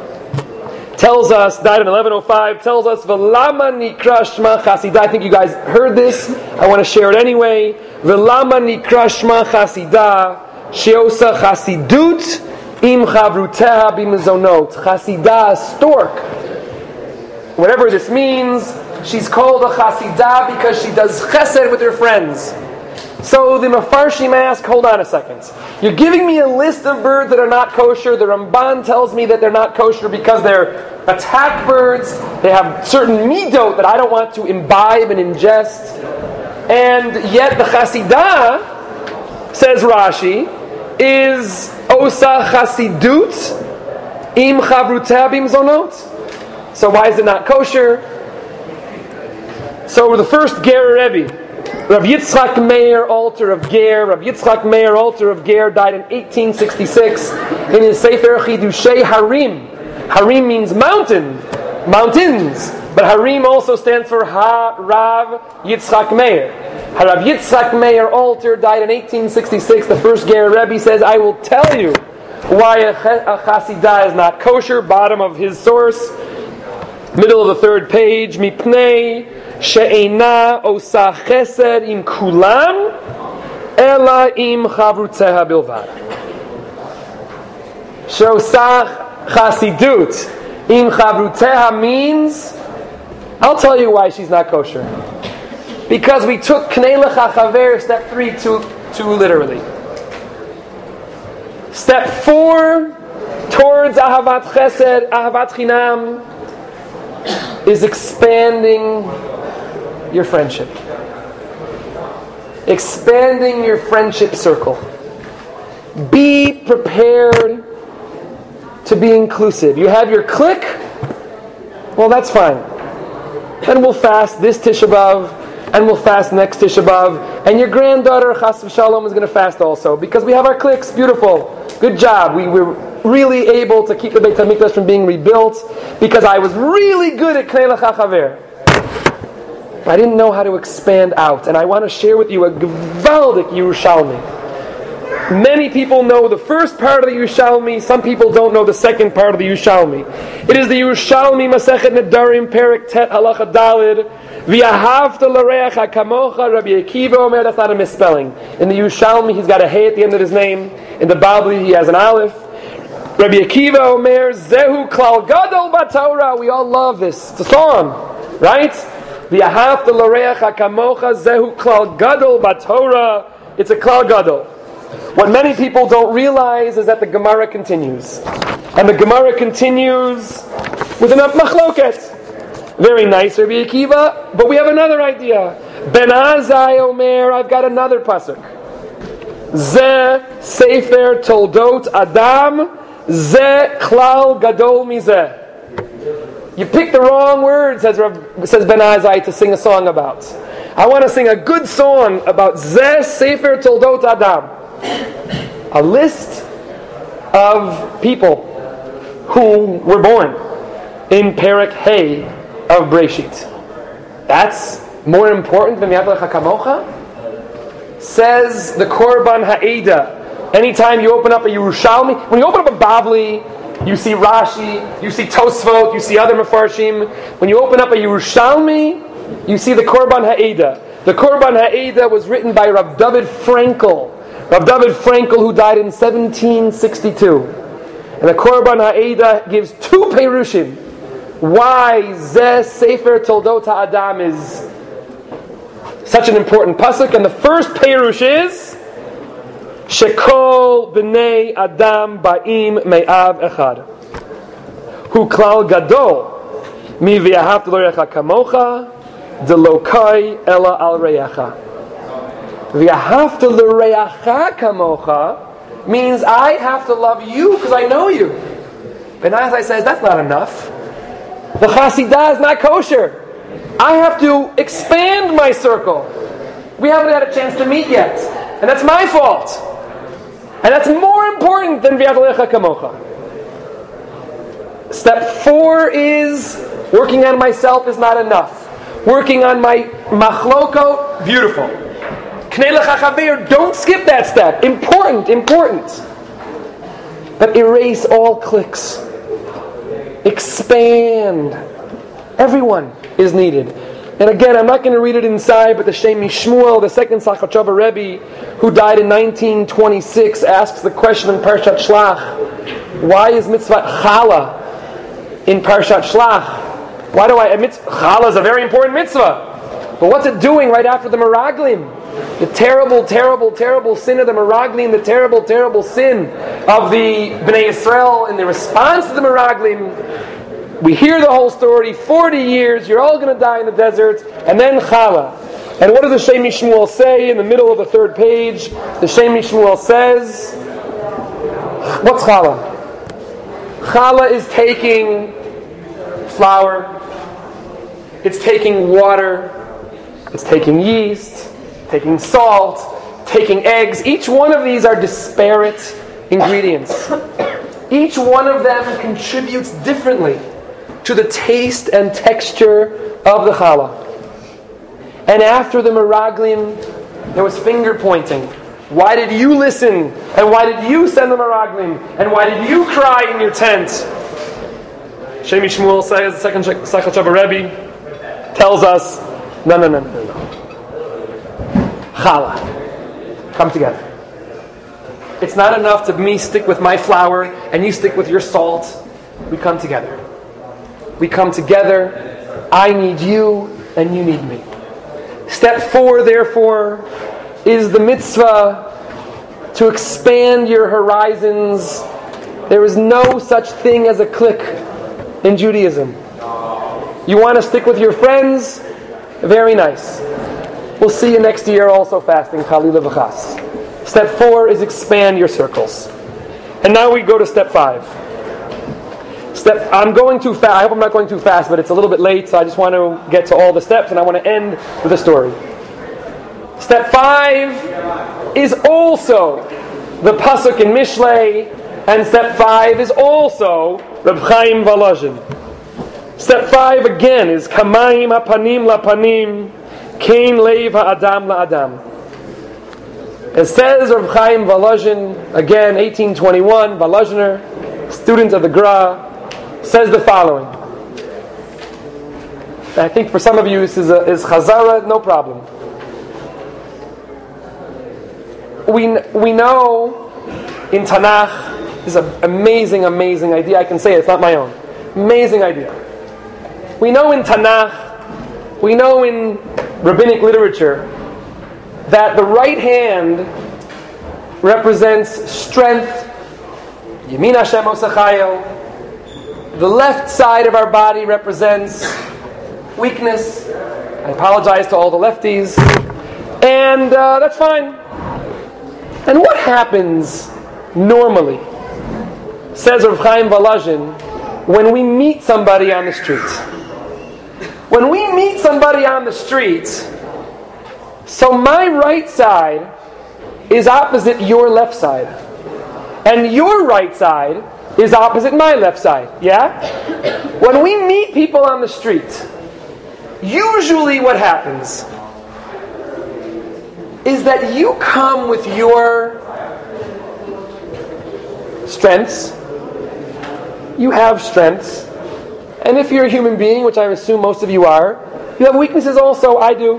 tells us, died in eleven oh five, tells us, V'lama nikra shma chasidah. I think you guys heard this. I want to share it anyway. V'lama nikra shma chasidah, sheosa chasidut im chavruteha b'mezonot. Chasidah, stork. Whatever this means, she's called a chasidah because she does chesed with her friends. So the Mefarshim ask, hold on a second. You're giving me a list of birds that are not kosher. The Ramban tells me that they're not kosher because they're attack birds. They have certain midot that I don't want to imbibe and ingest. And yet the Chasidah, says Rashi, is Osa Chasidut im Chavruteh bim Zonot. So why is it not kosher? So the first Ger Rebbe, Rav Yitzchak Meir Alter of Ger, Rav Yitzchak Meir Alter of Ger died in eighteen sixty-six in his Sefer Chidushei Harim. Harim means mountain, mountains, but Harim also stands for Ha Rav Yitzchak Meir. Rav Yitzchak Meir Alter died in eighteen sixty-six. The first Ger Rebbe says, I will tell you why a, a Chasidah is not kosher. Bottom of his source, middle of the third page, Mipnei she'ena osa chesed im kulam ela im chavruteha bilvad. She'osa chasidut im chavruteha means, I'll tell you why she's not kosher. Because we took knei lecha chaver, step three, too, too literally. Step four, towards ahavat chesed, ahavat chinam, is expanding your friendship. Expanding your friendship circle. Be prepared to be inclusive. You have your clique? Well, that's fine. Then we'll fast this Tisha B'Av, and we'll fast next Tisha B'Av, and your granddaughter, Chas v'Shalom, is going to fast also, because we have our cliques. Beautiful. Good job. We were really able to keep the Beit HaMikdash from being rebuilt, because I was really good at Knei Lecha Chaver. I didn't know how to expand out, and I want to share with you a Gvaldik Yerushalmi. Many people know the first part of the Yerushalmi. Some people don't know the second part of the Yerushalmi. It is the Yerushalmi Masechet Nedarim Perek Tet Halacha Dalid. V'ahavta l'reach hakamocha. Rabbi Akiva Omer. That's not a misspelling. In the Yerushalmi, he's got a hey at the end of his name. In the Babli, he has an aleph. Rabbi Akiva Omer, Zehu Klal Gadol Batorah. We all love this. It's a song, right? V'ahavta l'reacha kamocha, Zehu Klal Gadol Batorah. It's a Klal Gadol. What many people don't realize is that the Gemara continues. And the Gemara continues with an machloket. Very nice, Rabbi Akiva, but we have another idea. Ben Azai Omer, I've got another pasuk. Ze Sefer Toldot Adam, Ze Klal Gadol Mizeh. You picked the wrong words, says, says Ben Azai, to sing a song about. I want to sing a good song about Ze Sefer Toldot Adam. A list of people who were born in Perek Hey of Breshit. That's more important than V'ahavta l'reacha kamocha? Says the Korban Ha'eda. Anytime you open up a Yerushalmi, when you open up a Bavli, you see Rashi, you see Tosfot, you see other Mefarshim. When you open up a Yerushalmi, you see the Korban Ha'eda. The Korban Ha'eda was written by Rav David Frankel. Rav David Frankel, who died in seventeen sixty-two. And the Korban Ha'eda gives two Perushim. Why Zeh Sefer Toldot Adam is such an important pasuk. And the first Perush is Shekol B'nei Adam Ba'im Me'av Echad Hu Klal Gadol Mi V'ahavta l'reacha kamocha Delokai Ela Al Reacha. V'ahavta l'reacha kamocha means I have to love you because I know you. Ben Azai says that's not enough. The Chasidah is not kosher. I have to expand my circle. We haven't had a chance to meet yet. And that's my fault. And that's more important than V'ahavta l'reacha kamocha. Step four is working on myself is not enough. Working on my machlokot, beautiful. Knei lecha chaver, don't skip that step. Important, important. But erase all cliques. Expand. Everyone is needed. And again, I'm not going to read it inside, but the Shem Mishmuel, the second Sachachova Rebbe, who died in nineteen twenty-six, asks the question in Parshat Shlach, why is mitzvah chala in Parshat Shlach? Why do I admit chala is a very important mitzvah? But what's it doing right after the Meraglim? The terrible, terrible, terrible sin of the Meraglim, the terrible, terrible sin of the Bnei Yisrael in the response to the Meraglim. We hear the whole story, forty years, you're all going to die in the desert, and then Chala. And what does the Shem Mishmuel say in the middle of the third page? The Shem Mishmuel says, what's Chala? Chala is taking flour, it's taking water, it's taking yeast, taking salt, taking eggs. Each one of these are disparate ingredients. Each one of them contributes differently to the taste and texture of the challah. And after the Meraglim, there was finger pointing. Why did you listen? And why did you send the Meraglim? And why did you cry in your tent? Shem Mishmuel says, the second Sachachava Rebbe tells us, no, no, no, no, no. Challah. Come together. It's not enough to me stick with my flour and you stick with your salt. We come together. We come together. I need you and you need me. Step four, therefore, is the mitzvah to expand your horizons. There is no such thing as a clique in Judaism. You want to stick with your friends? Very nice. We'll see you next year also fasting, Chalila v'chas. Step four is expand your circles. And now we go to step five. Step. I'm going too fast. I hope I'm not going too fast, but it's a little bit late, so I just want to get to all the steps, and I want to end with a story. Step five is also the pasuk in Mishlei, and step five is also Reb Chaim Volozhin. Step five again is Kamayim hapanim lapanim, Kain leiv ha'adam la'adam. It says Reb Chaim Volozhin, again eighteen twenty-one, Volozhiner, student of the Gra, says the following. I think for some of you this is, a, is Chazara, no problem. We we know in Tanakh. This is an amazing, amazing idea. I can say it, it's not my own. Amazing idea. We know in Tanakh, we know in rabbinic literature, that the right hand represents strength, Yamin Hashem Osachayo. The left side of our body represents weakness. I apologize to all the lefties. And uh, that's fine. And what happens normally, says Rav Chaim Volozhin, when we meet somebody on the street? When we meet somebody on the street, so my right side is opposite your left side. And your right side is opposite my left side. Yeah? When we meet people on the street, usually what happens is that you come with your strengths. You have strengths. And if you're a human being, which I assume most of you are, you have weaknesses also. I do.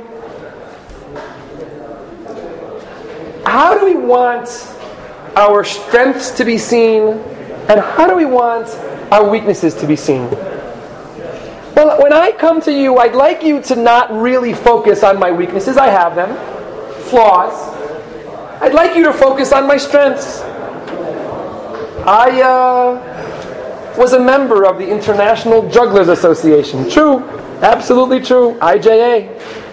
How do we want our strengths to be seen? And how do we want our weaknesses to be seen? Well, when I come to you, I'd like you to not really focus on my weaknesses. I have them. Flaws. I'd like you to focus on my strengths. I uh, was a member of the International Jugglers Association. True. Absolutely true. I J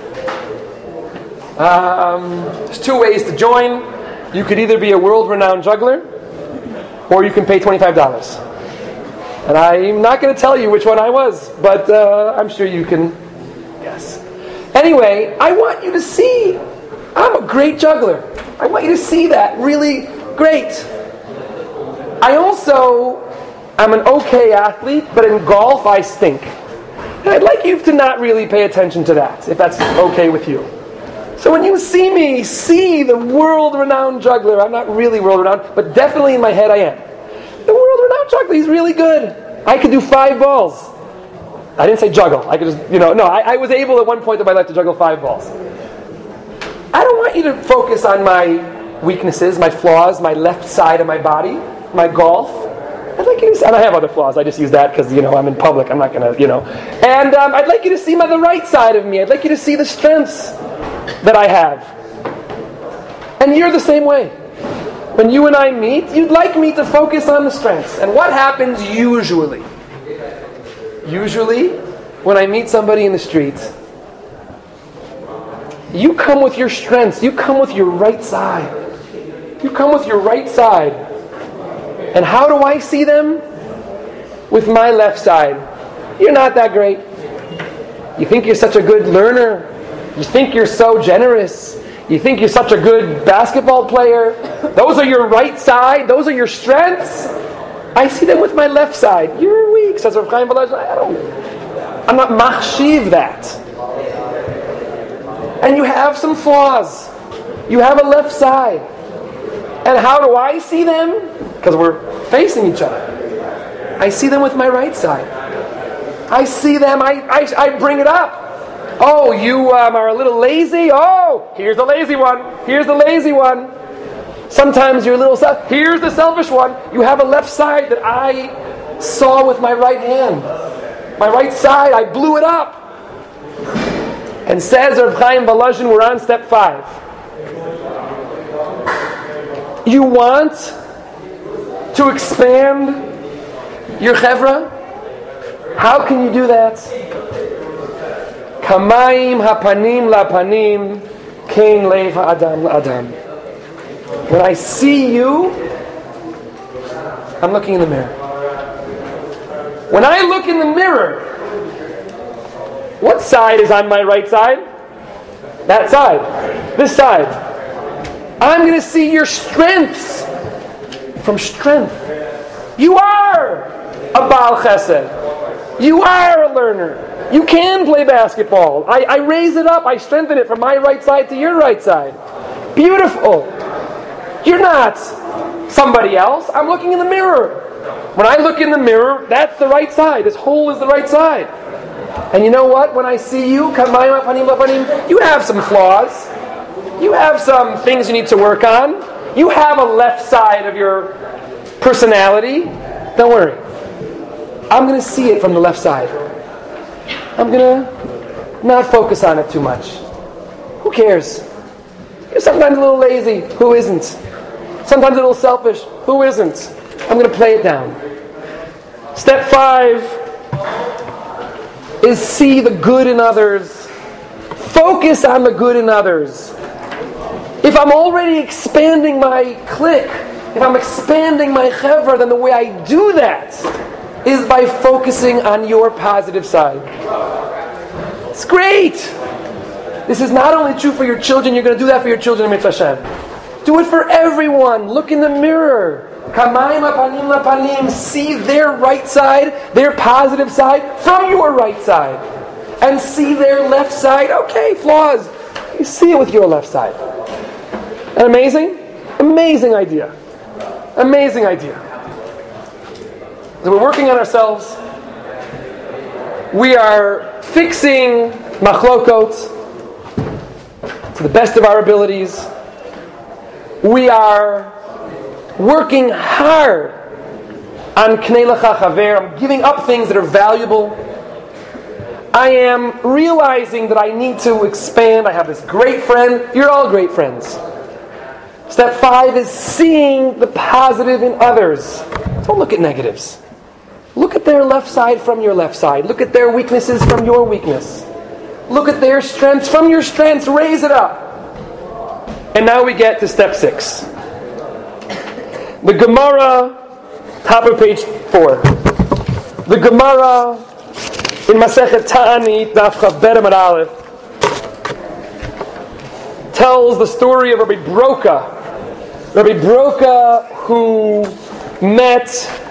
A. Um, there's two ways to join. You could either be a world-renowned juggler, or you can pay twenty-five dollars. And I'm not going to tell you which one I was, but uh, I'm sure you can guess. Anyway, I want you to see I'm a great juggler. I want you to see that. Really great. I also am an okay athlete, but in golf I stink. And I'd like you to not really pay attention to that, if that's okay with you. So when you see me, see the world-renowned juggler. I'm not really world-renowned, but definitely in my head I am. The world-renowned juggler, he's really good. I could do five balls. I didn't say juggle. I could just, you know, no, I, I was able at one point in my life to juggle five balls. I don't want you to focus on my weaknesses, my flaws, my left side of my body, my golf. I'd like you to see, and I have other flaws. I just use that because, you know, I'm in public. I'm not going to, you know. And um, I'd like you to see my, the right side of me. I'd like you to see the strengths that I have. And you're the same way. When you and I meet, you'd like me to focus on the strengths. And what happens usually? Usually, when I meet somebody in the street, you come with your strengths. You come with your right side. You come with your right side. And how do I see them? With my left side. You're not that great. You think you're such a good learner. You think you're so generous. You think you're such a good basketball player. Those are your right side. Those are your strengths. I see them with my left side. You're weak, says Rav Chaim Volozhin. I don't. I'm not machshiv that. And you have some flaws. You have a left side. And how do I see them? Because we're facing each other. I see them with my right side. I see them. I I, I bring it up. Oh, you um, are a little lazy? Oh, here's the lazy one. Here's the lazy one. Sometimes you're a little selfish. Here's the selfish one. You have a left side that I saw with my right hand. My right side, I blew it up. And says Rav Chaim Volozhin, we're on step five. You want to expand your chevra? How can you do that? Kamayim hapanim lapanim, kein lev ha'adam la'adam. When I see you, I'm looking in the mirror. When I look in the mirror, what side is on my right side? That side. This side. I'm going to see your strengths from strength. You are a Baal Chesed. You are a learner. You can play basketball. I, I raise it up. I strengthen it from my right side to your right side. Beautiful. You're not somebody else. I'm looking in the mirror. When I look in the mirror, that's the right side. This hole is the right side. And you know what? When I see you, you have some flaws. You have some things you need to work on. You have a left side of your personality. Don't worry. I'm going to see it from the left side. I'm going to not focus on it too much. Who cares? You're sometimes a little lazy. Who isn't? Sometimes a little selfish. Who isn't? I'm going to play it down. Step five is see the good in others. Focus on the good in others. If I'm already expanding my clique, if I'm expanding my chevra, then the way I do that is by focusing on your positive side. It's great. This is not only true for your children, you're going to do that for your children in Mitzvah Hashem. Do it for everyone. Look in the mirror. Kamayim apanim lapanim. See their right side, their positive side, from your right side. And see their left side. Okay, flaws. You see it with your left side. An amazing? Amazing idea. Amazing idea. So we're working on ourselves. We are fixing machlokot to the best of our abilities. We are working hard on K'nei Lecha Chaver. I'm giving up things that are valuable. I am realizing that I need to expand. I have this great friend. You're all great friends. Step five is seeing the positive in others. Don't look at negatives. Look at their left side from your left side. Look at their weaknesses from your weakness. Look at their strengths from your strengths. Raise it up. And now we get to step six. The Gemara, top of page four. The Gemara in Masechet Ta'anit, Daf Chav Bet Amud Aleph, tells the story of Rabbi Broka. Rabbi Broka, who met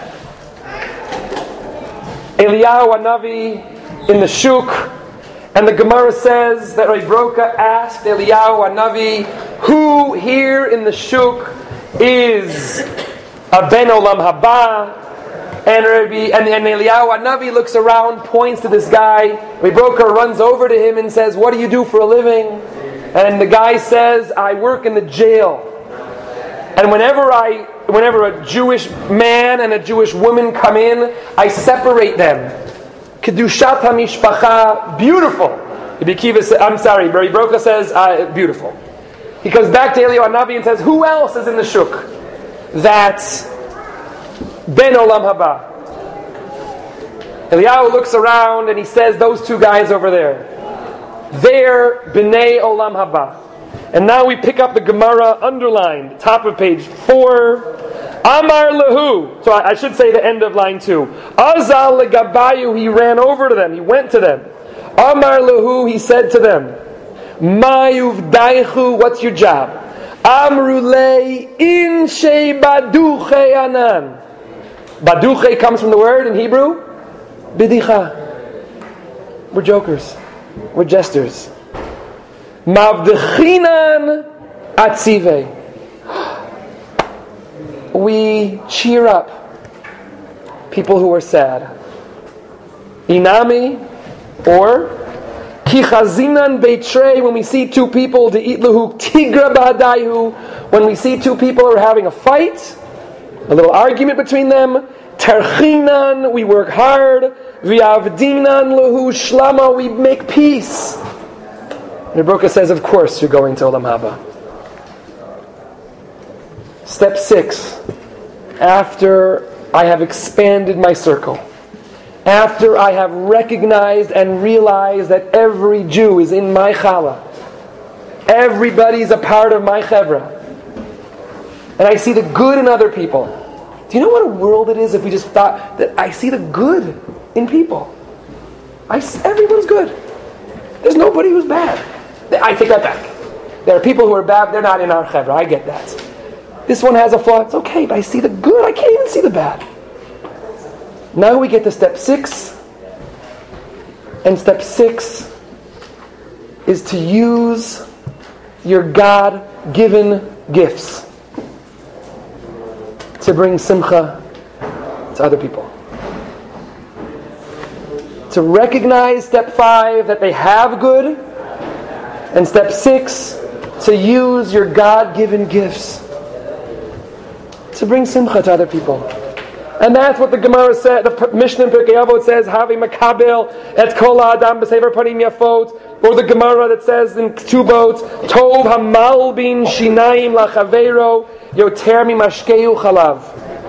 Eliyahu Hanavi in the shuk, and the Gemara says that Rabbi Broka asked Eliyahu Hanavi, who here in the shuk is a Ben Olam Haba? And Rabbi and, and Eliyahu Hanavi looks around, points to this guy. Rabbi Broka runs over to him and says, "What do you do for a living?" And the guy says, "I work in the jail. And whenever I, whenever a Jewish man and a Jewish woman come in, I separate them. Kedushat HaMishpacha, beautiful." Rabbi Akiva says, I'm sorry, Rabbi Broka says, uh, beautiful. He comes back to Eliyahu Hanavi and says, "Who else is in the shuk? That's Ben Olam Haba." Eliyahu looks around and he says, "Those two guys over there, they're B'nai Olam Haba." And now we pick up the Gemara underlined, top of page four. Amar Lahu. So I, I should say the end of line two. Azal legabayu. He ran over to them. He went to them. Amar Lahu. He said to them, Mayuv daichu. What's your job? Amrulei in shei baduche anan. Baduche comes from the word in Hebrew bidicha. We're jokers. We're jesters. Mavdechinan atzive. We cheer up people who are sad. Inami, or kichazinan beitrei. When we see two people, deitlahu tigra ba'adayu. When we see two people who are having a fight, a little argument between them. Terchinan, we work hard. V'avdinan lahu shlama, we make peace. Rabbi Broka says, of course you're going to Olam Haba. Step six. After I have expanded my circle, after I have recognized and realized that every Jew is in my challah, everybody's a part of my chevra, and I see the good in other people. Do you know what a world it is if we just thought that I see the good in people? I, everyone's good. There's nobody who's bad. I take that back. There are people who are bad, they're not in our chevra. I get that. This one has a flaw, it's okay, but I see the good, I can't even see the bad. Now we get to step six. And step six is to use your God-given gifts to bring simcha to other people. To recognize, step five, that they have good. And step six, to use your God-given gifts to bring simcha to other people. And that's what the Gemara said, the Mishnah in Pirkei Avot says, Havi makabel et kol ha'adam b'sefer panim yafot, or the Gemara that says in Ketubot, Tov hamalbin shinayim lachavero yoter mimashkeu chalav.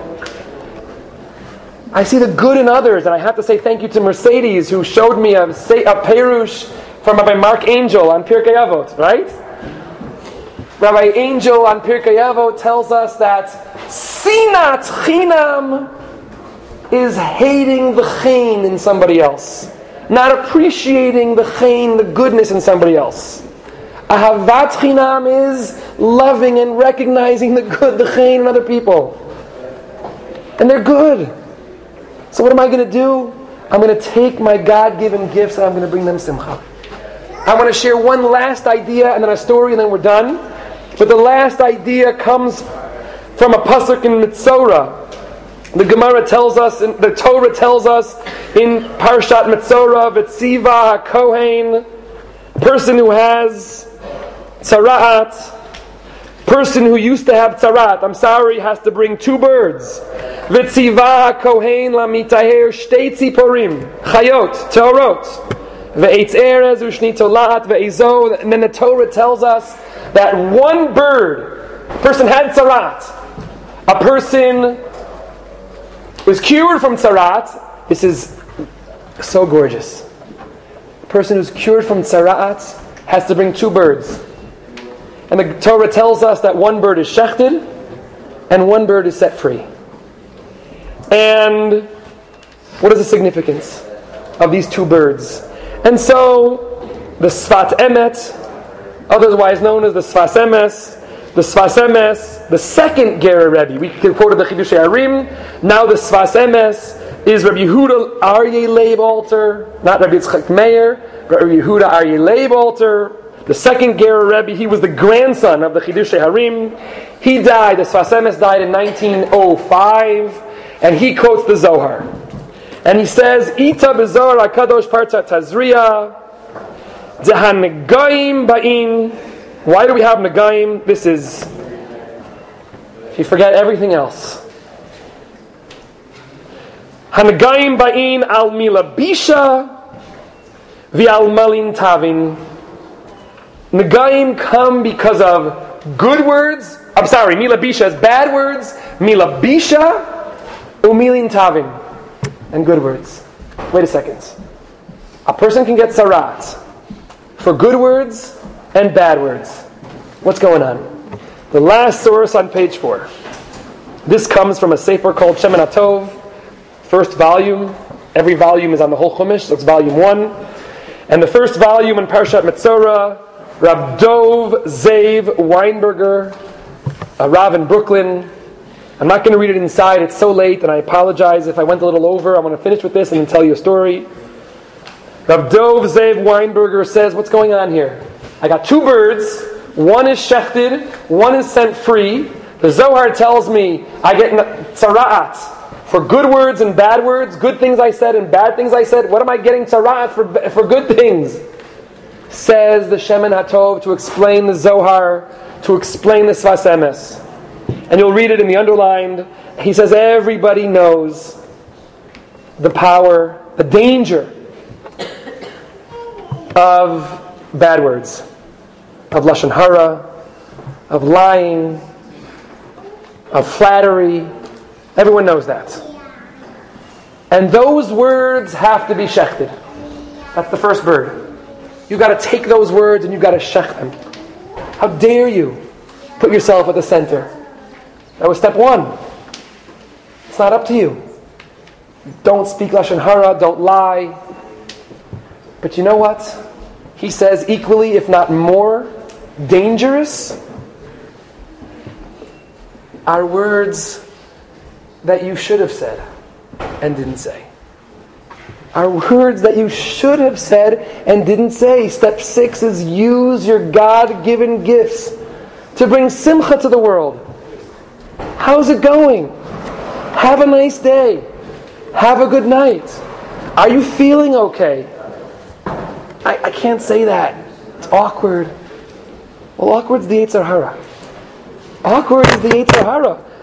I see the good in others, and I have to say thank you to Mercedes, who showed me a, a perush from Rabbi Mark Angel on Pirkei Avot, right? Rabbi Angel on Pirkei Avot tells us that sinat chinam is hating the chen in somebody else, not appreciating the chen, the goodness in somebody else. Ahavat chinam is loving and recognizing the good, the chen in other people. And they're good. So what am I going to do? I'm going to take my God-given gifts and I'm going to bring them simcha. I want to share one last idea and then a story and then we're done. But the last idea comes from a pasuk in Mitzorah. The Gemara tells us, the Torah tells us in Parshat Mitzorah, V'tziva HaKohen, person who has tzara'at, person who used to have tzara'at, I'm sorry, has to bring two birds. V'tziva HaKohen lamitaher shtei tziporim, chayot, teorot, ve'etz erez u'shni tolat ve'izo. And then the Torah tells us that one bird, a person had tzara'at, a person was cured from tzara'at. This is so gorgeous. A person who's cured from tzara'at has to bring two birds. And the Torah tells us that one bird is shechted and one bird is set free. And what is the significance of these two birds? And so the Sfat Emet, otherwise known as the Sfas Emes, the Sfas Emes, the second Ger Rebbe, we can quote the Chidushei Harim. Now the Sfas Emes is Rabbi Yehuda Aryeh Leib Alter, not Rabbi Yitzchak Meir, but Rabbi Yehuda Aryeh Leib Alter. The second Ger Rebbe, he was the grandson of the Chidushei Harim. He died, the Sfas Emes died in nineteen oh five, and he quotes the Zohar. And he says, Ita b'Zohar HaKadosh Parta Tazria, Dehan Negaim Ba'in. Why do we have Negaim? This is, if you forget everything else. Hanagaim Ba'in al Milabisha V'al Malin Tavin. Negaim come because of good words. I'm sorry, Milabisha is bad words. Milabisha Umilin Tavin. And good words. Wait a second. A person can get tzara'at for good words and bad words. What's going on? The last source on page four. This comes from a sefer called Shemen HaTov, first volume. Every volume is on the whole Chumash, so it's volume one. And the first volume in Parshat Mitzorah, Rab Dov Zev Weinberger, a Rav in Brooklyn. I'm not going to read it inside, it's so late, and I apologize if I went a little over. I want to finish with this and then tell you a story. Rab Dov Zev Weinberger says, what's going on here? I got two birds, one is shechted, one is sent free. The Zohar tells me I get tzara'at for good words and bad words, good things I said and bad things I said. What am I getting tzara'at for, for good things? Says the Shemen HaTov to explain the Zohar, to explain the Sfas Emes. And you'll read it in the underlined. He says everybody knows the power, the danger of bad words, of lashon hara, of lying, of flattery. Everyone knows that. And those words have to be shechted. That's the first bird. You've got to take those words and you've got to shech them. How dare you put yourself at the center? That was step one. It's not up to you. Don't speak lashon hara, don't lie. But you know what? He says equally, if not more, dangerous are words that you should have said and didn't say. Are words that you should have said and didn't say. Step six is use your God-given gifts to bring simcha to the world. How's it going? Have a nice day. Have a good night. Are you feeling okay? I, I can't say that. It's awkward. Well, awkward's the Yetzer Hara. Awkward is the Yetzer Hara.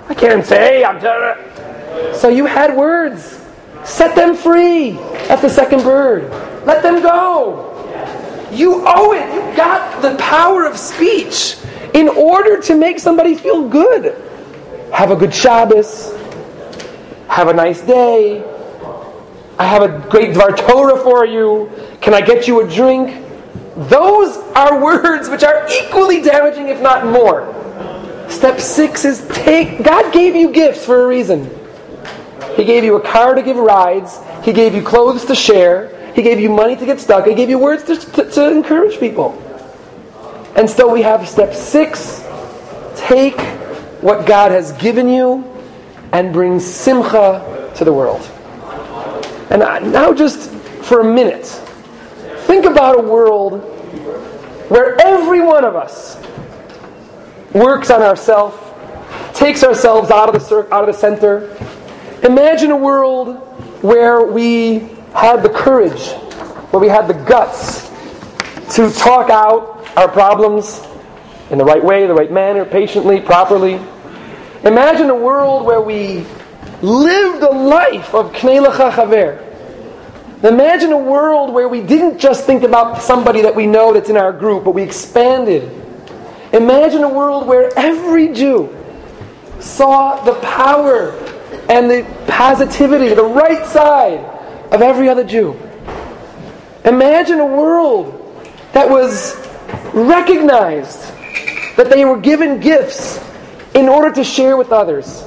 I can't say, hey, I'm done. So you had words. Set them free. That's the second bird. Let them go. You owe it. You got the power of speech in order to make somebody feel good. Have a good Shabbos. Have a nice day. I have a great Dvar Torah for you. Can I get you a drink? Those are words which are equally damaging, if not more. Step six is take. God gave you gifts for a reason. He gave you a car to give rides. He gave you clothes to share. He gave you money to get stuck. He gave you words to, to, to encourage people. And so we have step six. Take what God has given you and bring simcha to the world. And now just for a minute, think about a world where every one of us works on ourselves, takes ourselves out of the cir- out of the center. Imagine a world where we had the courage, where we had the guts to talk out our problems in the right way, the right manner, patiently, properly. Imagine a world where we lived a life of Knei Lecha Chaver. Imagine a world where we didn't just think about somebody that we know that's in our group, but we expanded. Imagine a world where every Jew saw the power and the positivity, the right side of every other Jew. Imagine a world that was recognized that they were given gifts in order to share with others.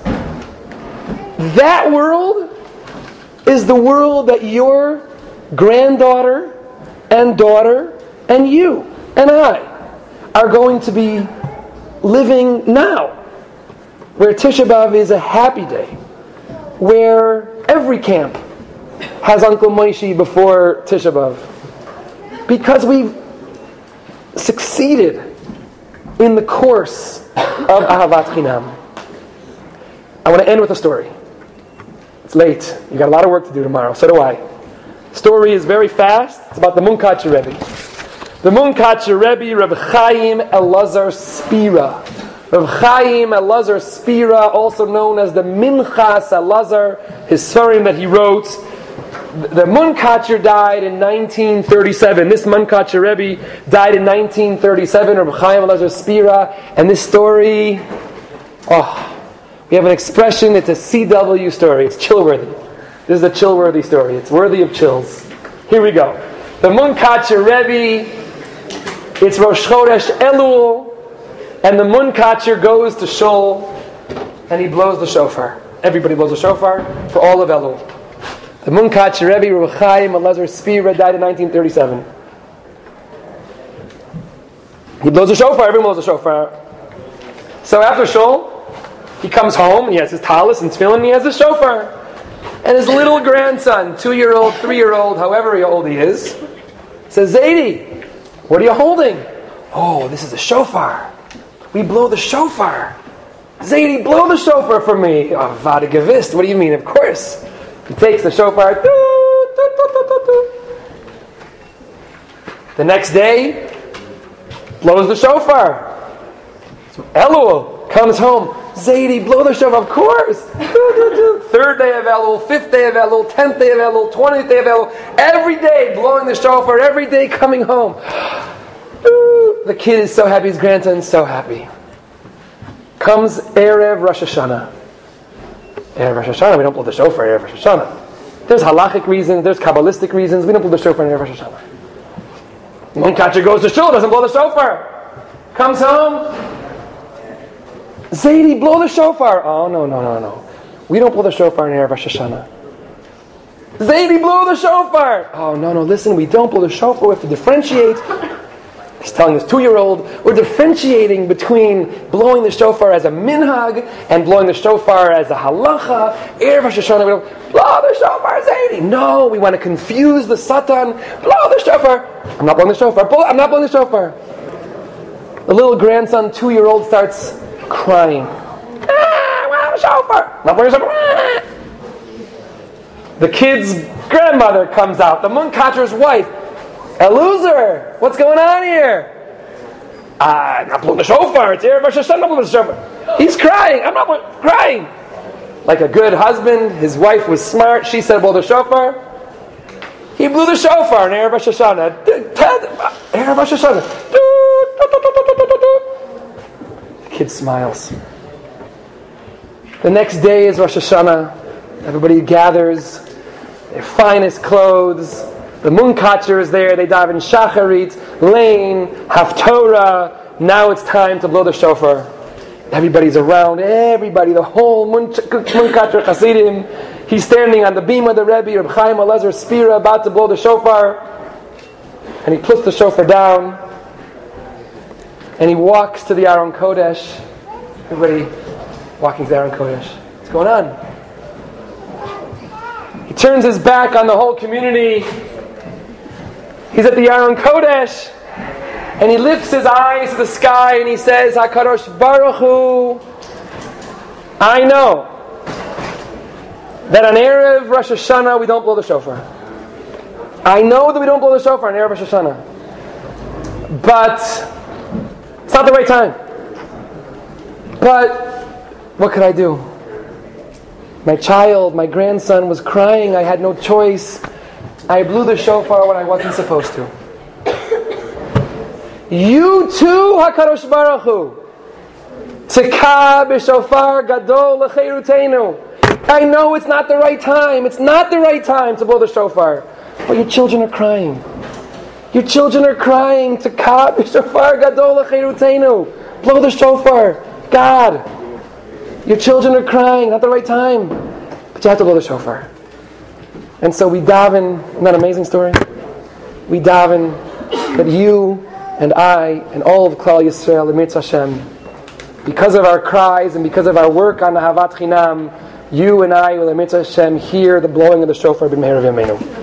That world is the world that your granddaughter and daughter and you and I are going to be living now, where Tisha B'Av is a happy day, where every camp has Uncle Moshe before Tisha B'Av, because we've succeeded in the course of Ahavat Chinam. I want to end with a story. It's late. You've got a lot of work to do tomorrow. So do I. The story is very fast. It's about the Munkacher Rebbe. The Munkacher Rebbe, Reb Chaim Elazar Spira. Reb Chaim Elazar Spira, also known as the Minchas Elazar, his Sfarim that he wrote. The Munkacher died in nineteen thirty-seven. This Munkacher Rebbe died in nineteen thirty-seven, Reb Chaim Elazar Spira. And this story, oh, we have an expression, it's a C W story. It's chill-worthy. This is a chill-worthy story. It's worthy of chills. Here we go. The Munkacher Rebbe, it's Rosh Chodesh Elul, and the Munkacher goes to Shul, and he blows the shofar. Everybody blows the shofar for all of Elul. The Munkacher Rebbe, Reb Chaim Elazar Spira, died in nineteen thirty-seven. He blows the shofar, everyone blows the shofar. So after Shul, he comes home, and he has his talis and tefillin, and he has his shofar. And his little grandson, two-year-old, three-year-old, however old he is, says, Zaidi, what are you holding? Oh, this is a shofar. We blow the shofar. Zaidi, blow the shofar for me. Oh, vada gewist. What do you mean? Of course. He takes the shofar. Doo, doo, doo, doo, doo, doo. The next day, blows the shofar. So Elul comes home. Zaidi, blow the shofar, of course. Do, do, do. Third day of Elul, fifth day of Elul, tenth day of Elul, twentieth day of Elul. Every day blowing the shofar, every day coming home. The kid is so happy, his grandson is so happy. Comes Erev Rosh Hashanah. Erev Rosh Hashanah, we don't blow the shofar Erev Rosh Hashanah. There's halachic reasons, there's Kabbalistic reasons, we don't blow the shofar in Erev Rosh Hashanah. Munkacher goes to shul, doesn't blow the shofar. Comes home. Zaidi, blow the shofar. Oh, no, no, no, no. We don't blow the shofar in Erev Rosh Hashanah. Zaidi, blow the shofar. Oh, no, no, listen, we don't blow the shofar. We have to differentiate. He's telling this two-year-old, we're differentiating between blowing the shofar as a minhag and blowing the shofar as a halacha. Erev Rosh Hashanah, we don't blow the shofar, Zaidi. No, we want to confuse the satan. Blow the shofar. I'm not blowing the shofar. I'm not blowing the shofar. The little grandson, two-year-old, starts crying. Ah, wow, shofar. Not blowing the shofar. Ah. The kid's grandmother comes out, the Munkacher's wife. Eliezer, what's going on here? Ah, not blowing the shofar. It's Erev Rosh Hashanah, not blowing the shofar. He's crying. I'm not crying. Like a good husband, his wife was smart. She said, blow the shofar. He blew the shofar in Erev Rosh Hashanah. Erev Rosh Hashanah. The kid smiles. The next day is Rosh Hashanah. Everybody gathers, their finest clothes. The Munkatcher is there. They dive in Shacharit, Lane, Haftorah. Now it's time to blow the shofar. Everybody's around. Everybody, the whole Munkatcher Hasidim. He's standing on the beam of the Rebbe, Reb Chaim Elazar Spira, about to blow the shofar. And he puts the shofar down. And he walks to the Aron Kodesh. Everybody walking to the Aron Kodesh. What's going on? He turns his back on the whole community. He's at the Aron Kodesh. And he lifts his eyes to the sky and he says, HaKadosh Baruch Hu, I know that on Erev Rosh Hashanah we don't blow the shofar. I know that we don't blow the shofar on Erev Rosh Hashanah. But it's not the right time. But what could I do? My child, my grandson was crying. I had no choice. I blew the shofar when I wasn't supposed to. You too, HaKadosh Baruch Hu. Tzika b'shofar gadol l'cheirutenu. I know it's not the right time. It's not the right time to blow the shofar. But your children are crying. Your children are crying. Tzika b'shofar gadol l'cheirutenu. Blow the shofar. God. Your children are crying. Not the right time. But you have to blow the shofar. And so we daven. Isn't that an amazing story? We daven that you and I and all of Klal Yisrael, the Mitzvah Hashem, because of our cries and because of our work on the Ahavat Chinam, you and I, the Mitzvah Hashem, hear the blowing of the shofar b'meher v'yameinu.